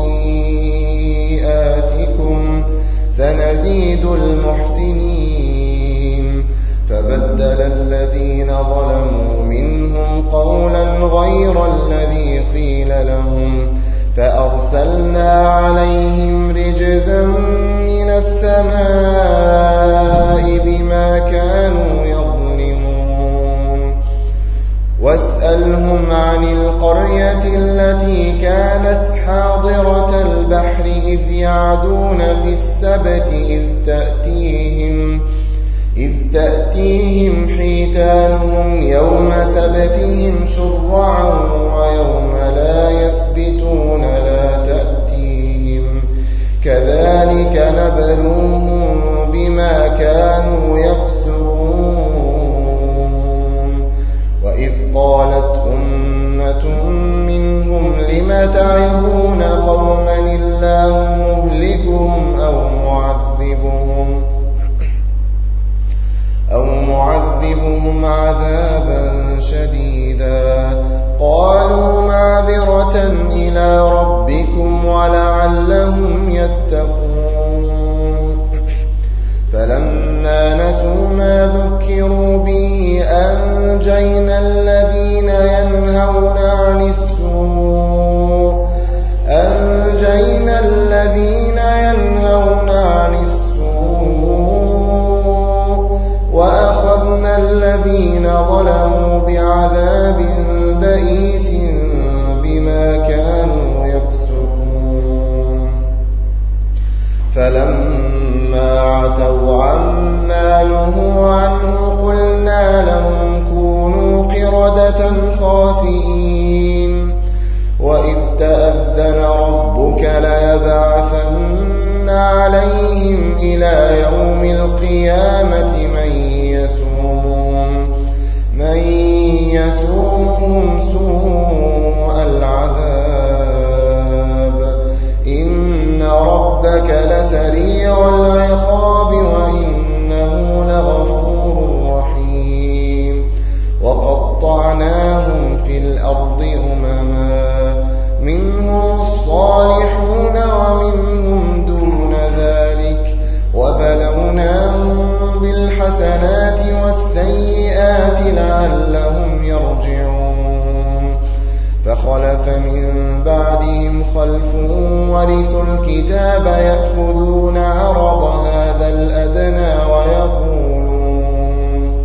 خطيئاتكم سنزيد المحسنين. فبدل الذين ظلموا منهم قولا غير الذي قيل لهم فأرسلنا عليهم رجزا من السماء بما كانوا يظلمون. واسألهم عن القرية التي كانت حاضرة البحر إذ يعدون في السبت إذ تأتيهم إذ تأتيهم حيتانهم يوم سبتهم شرعا ويوم لا يسبتون لا تأتيهم كذلك نبلوهم بما كانوا يفسقون. وإذ قالت أمة منهم لم تعظون قوما الله مهلكهم أو معذبهم أو معذبهم عذابا شديدا قالوا معذرة إلى ربكم ولعلهم يتقون. فلما نسوا ما ذكروا به أنجينا الذين ينهون عن السوء أنجينا الذين ينهون عن السوء وأخذنا الذين ظلموا بعذاب بئيس بما كانوا يفسقون. فلما عتوا عما نهوا عنه قلنا لهم كونوا قردة خاسئين. وإذ تأذن ربك ليبعثن عليهم إلى يوم القيامة من يسومهم من يسومهم سوء العذاب إن ربك لسريع العقاب وإنه لغفور رحيم. وقطعناهم في الأرض أمما منهم الصالحون خلف ورثوا الكتاب يأخذون عرض هذا الأدنى ويقولون,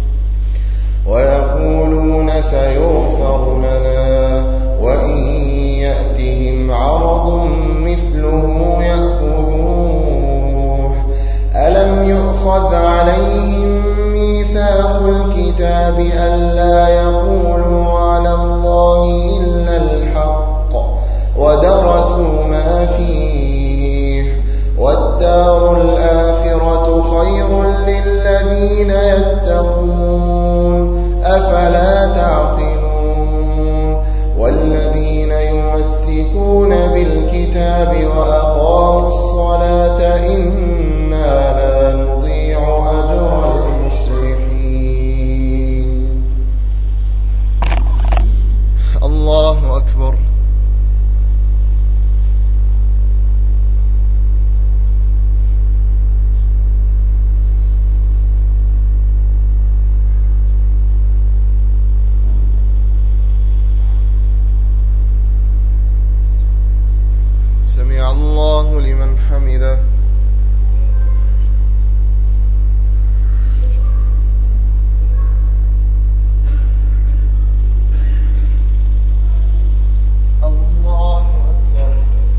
ويقولون سيغفر لنا وإن يأتهم عرض مثله يأخذوه ألم يؤخذ عليهم ميثاق الكتاب ألا يقولوا على الله إلا الحق ودرسوا ما فيه والدار الآخرة خير للذين يتقون أفلا تعقلون والذين يمسكون بالكتاب وأقاموا الصلاة إنا لا نضيع أجر المصلحين. الله أكبر. سمع الله لمن حمده. الله أكبر.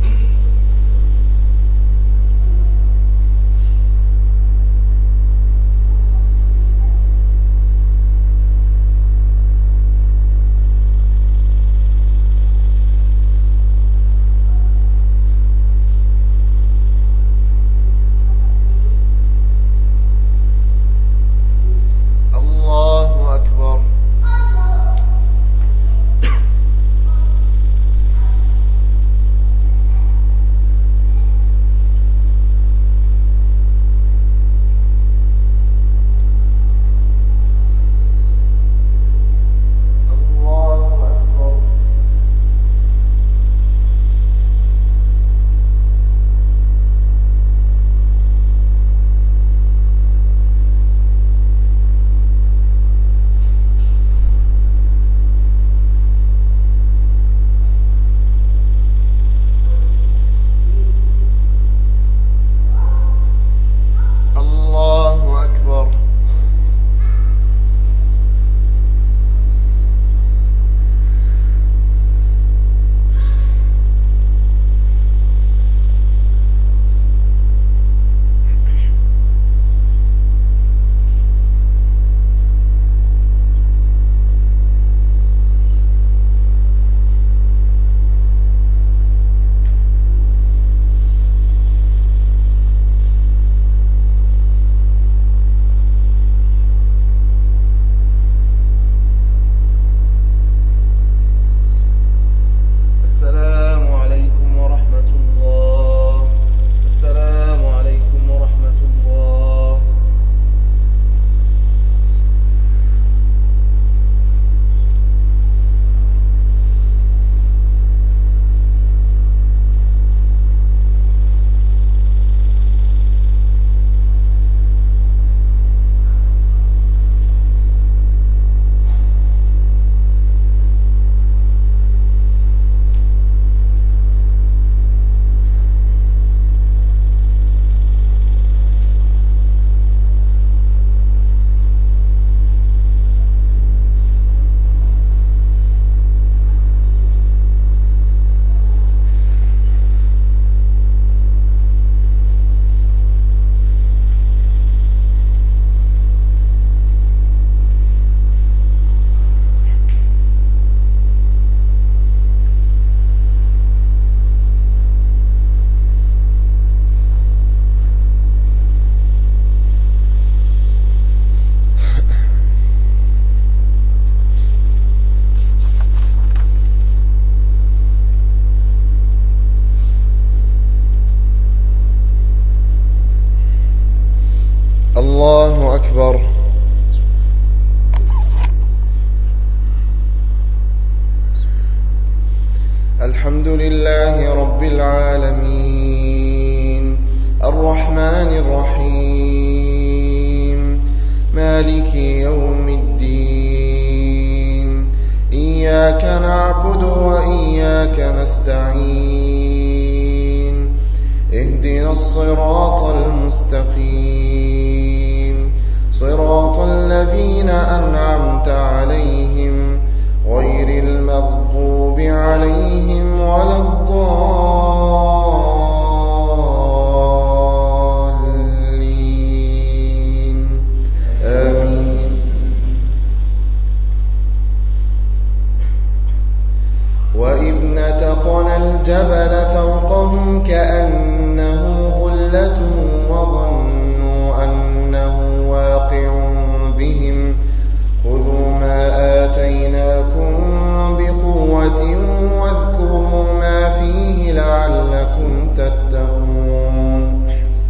الله أكبر. الحمد لله رب العالمين الرحمن الرحيم مالك يوم الدين إياك إياك نعبد وإياك نستعين اهدنا الصراط المستقيم صراط الذين أنعمت عليهم غير المغضوب عليهم ولا الضالين آمين. وإذ نتقنا الجبل فوقهم كأنه ظلة وظنوا أنه واقع بهم خذوا ما آتيناكم بقوة واذكروا ما فيه لعلكم تتقون.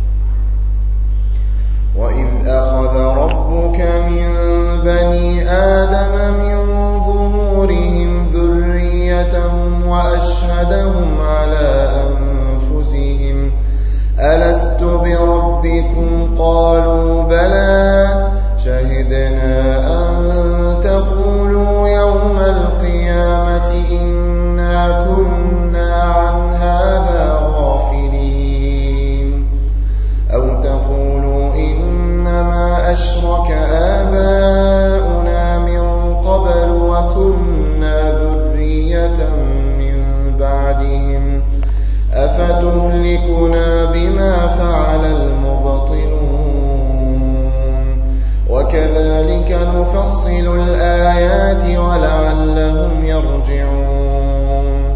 وإذ أخذ ربك من بني آدم من ظهورهم ذريتهم وأشهدهم على أنفسهم ألست بربكم قالوا بلى شهدنا أن تقولوا يوم القيامة إنا كنا عن هذا غافلين أو تقولوا إنما أشرك آباؤنا من قبل وكنا ذرية من بعدهم أفتهلكنا بما فعل المبطلون وكذلك نفصل الآيات ولعلهم يرجعون.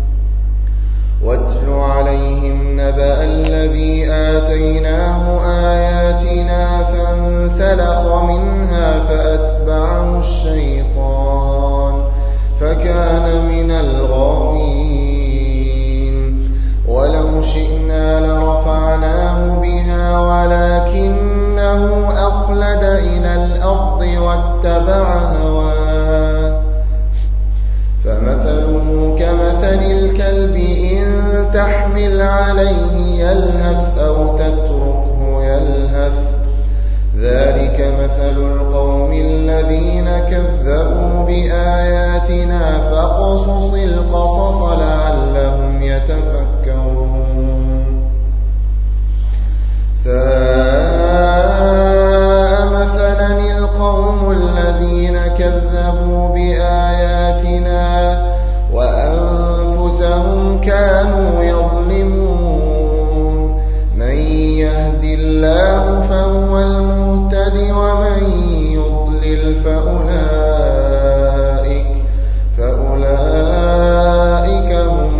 واتل عليهم نبأ الذي آتيناه آياتنا فانسلخ منها فأتبعه الشيطان فكان من الغاوين. ولو شئنا لرفعناه بها ولكنه أخلد إلى الأرض واتبع هواه فمثله كمثل الكلب إن تحمل عليه يلهث أو تتركه يلهث ذلك مثل القوم الذين كذبوا بآياتنا فاقصص القصص لعلهم يتفكرون. ساء مثلا القوم الذين كذبوا بآياتنا وأنفسهم كانوا يظلمون. من يهد الله فهو المهتد ومن يضلل فأولئك فأولئك هم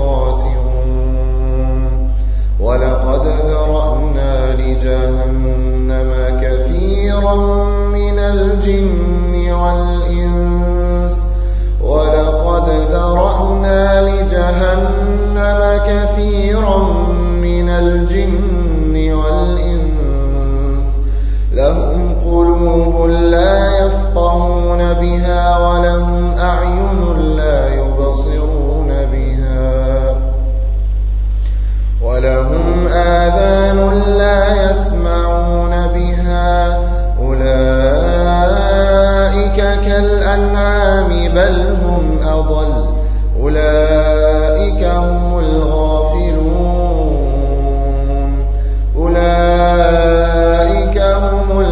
الخاسرون. ولقد ذرأنا لجهنم كثيرا من الجن والإنس ولقد ذرأنا لجهنم كثيرا من الجن والإنس لهم قلوب لا يفقهون بها ولهم أعين لا يبصرون بها ولهم آذان لا يسمعون بها أولئك كالأنعام بل هم أضل أولئك هم الغافلون أولئك هم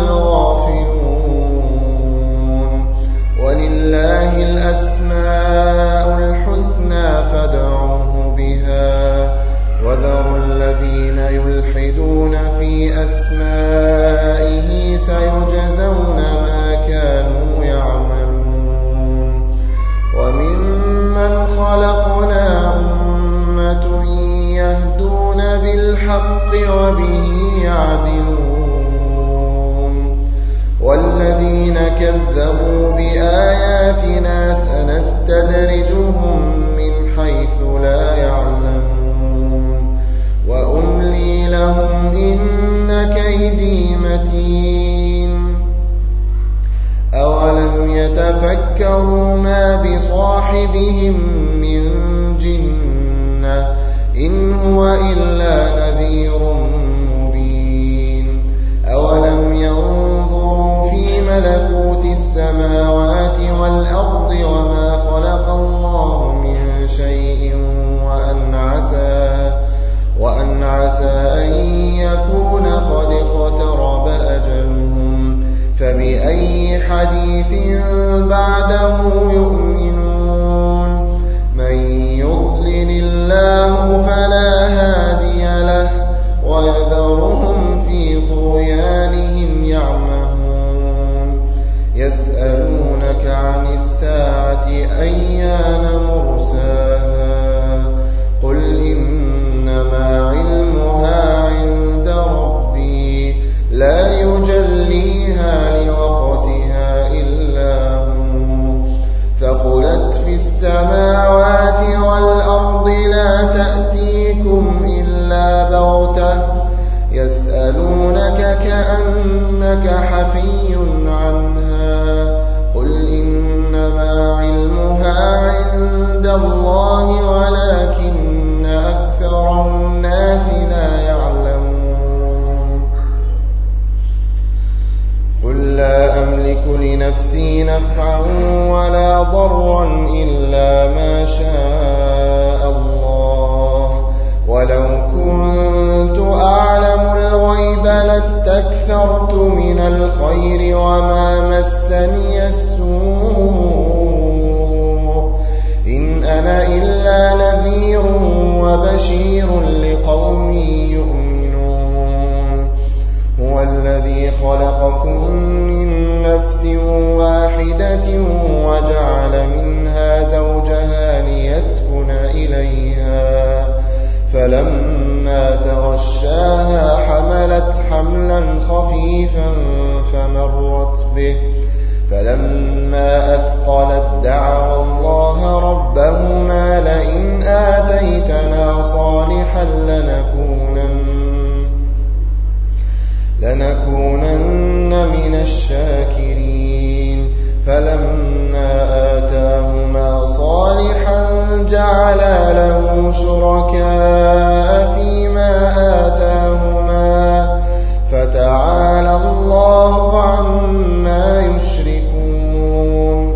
الغافلون. ولله الأسماء الحسنى فادعوه بها وذروا الذين يلحدون في أسمائه سيجزون ما كانوا يعملون. وممن خلقنا أمة يهدون بالحق وبه يعدلون. والذين كذبوا بآياتنا سنستدرجهم من حيث لا يعلمون وأملي لهم إن كيدي متين. أولم يتفكروا ما بصاحبهم من جنة إن هو إلا نذير مبين. أولم ينظروا في ملكوت السماوات والأرض وما خلق الله من شيء وأن عسى, وأن عسى أن يكون قد اقترب أجلهم فبأي حديث بعده يؤمنون. من يضلل الله فلا هادي له ويذرهم في طغيانهم يعمهون. يسألونك عن الساعة أيان مرساها قل إنما علمها عند ربي لا يجليها لوقتها إلا هو ثقلت في السماوات والأرض لا تأتيكم إلا بغتة يسألونك كأنك حفي عنها قل إنما علمها عند الله ولكن أكثر الناس لا يعلمون. قل لا أملك لنفسي نفعا ولا ضرا إلا ما شاء الله ولو كنت أعلم الغيب لاستكثرت من الخير وما مسني السوء إن أنا إلا نذير وبشير لقوم يؤمنون. هو الذي خلقكم من نفس واحدة وجعل منها زوجها ليسكن إليها فلما تغشاها حملت حملا خفيفا فمرت به فلما أثقلت دعوا الله ربهما لئن آتيتنا صالحا لنكونن, لنكونن من الشاكرين. فلما آتاهما صالحا جعلا له شركاء فيما آتاهما فتعالى الله عما يشركون.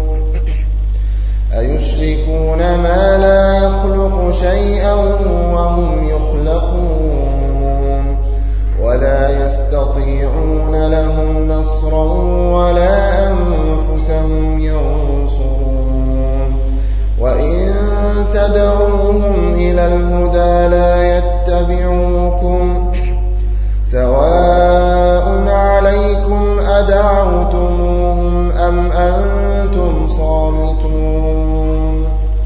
أيشركون ما لا يخلق شيئا وهم يخلقون ولا يستطيعون لهم نصرا ولا أنفسهم ينصرون. وإن تدعوهم إلى الهدى لا يتبعوكم سواء عليكم أدعوتموهم أم أنتم صامتون.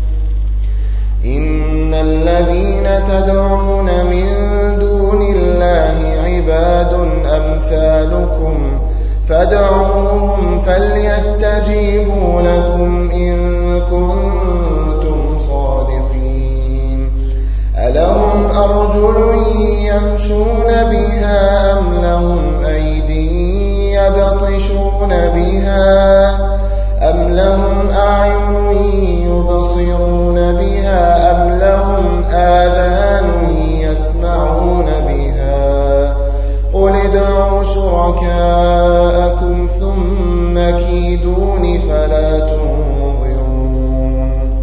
إن الذين تدعون من دون الله عباد أمثالكم فادعوهم فليستجيبوا لكم إن كنتم صادقين. ألهم أرجل يمشون بها أم لهم أيدي يبطشون بها أم لهم أعين يبصرون بها أم لهم آذان يسمعون بها قل ادعوا شركاءكم ثم كيدون فلا تنظرون.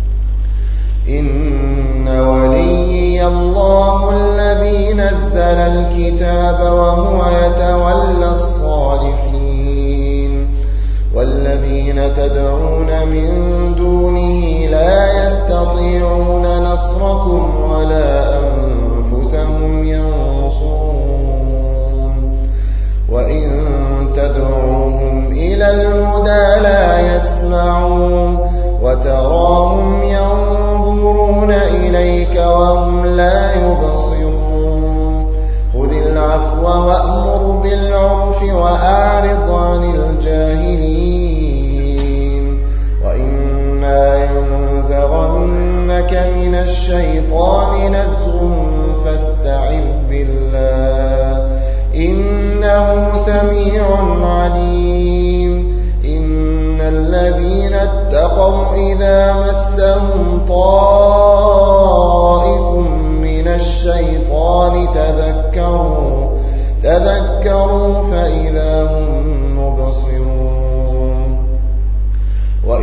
إن وليي الله الذي نزل الكتاب وهو يتولى الصالحين والذين تدعون من دونه لا يستطيعون نصركم ولا أنفسهم ينصرون. وإن تدعوهم إلى الهدى لا يسمعون وتراهم ينظرون إليك وهم لا يبصرون. خذ العفو وأمر بالعرف وأعرض عن الجاهلين. وإما ينزغنك من الشيطان نزغ فاستعذ بالله إنه سميع عليم. إن الذين اتقوا إذا مسهم طائف من الشيطان تذكروا تذكروا فإذا هم مبصرون.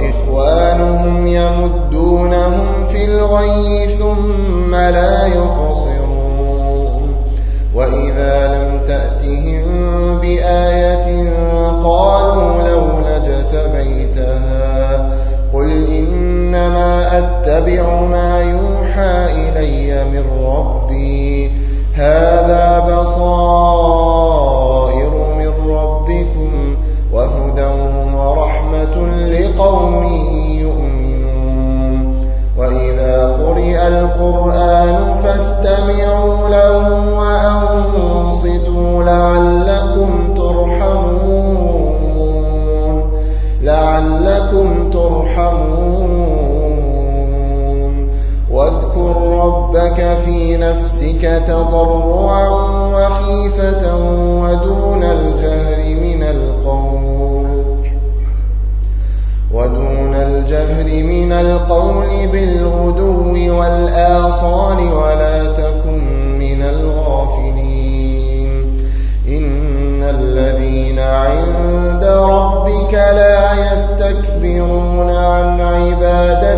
وإخوانهم يمدونهم في الغي ثم لا يقصرون وإذا لم تأتهم بآية قالوا لولا اجتبيتها قل إنما أتبع ما يوحى إلي من ربي هذا بصائر من ربكم وهدى ورحمة لقوم يؤمنون وإذا قرئ القرآن فاستمعوا له وأنصتوا لعلكم ترحمون لعلكم ترحمون واذكر ربك في نفسك تضرعا وخيفة ودون الجهر من القول ودون الجهر من القول بالغدو والآصال ولا تكن من الغافلين إن الذين عند ربك لا يستكبرون عن عبادته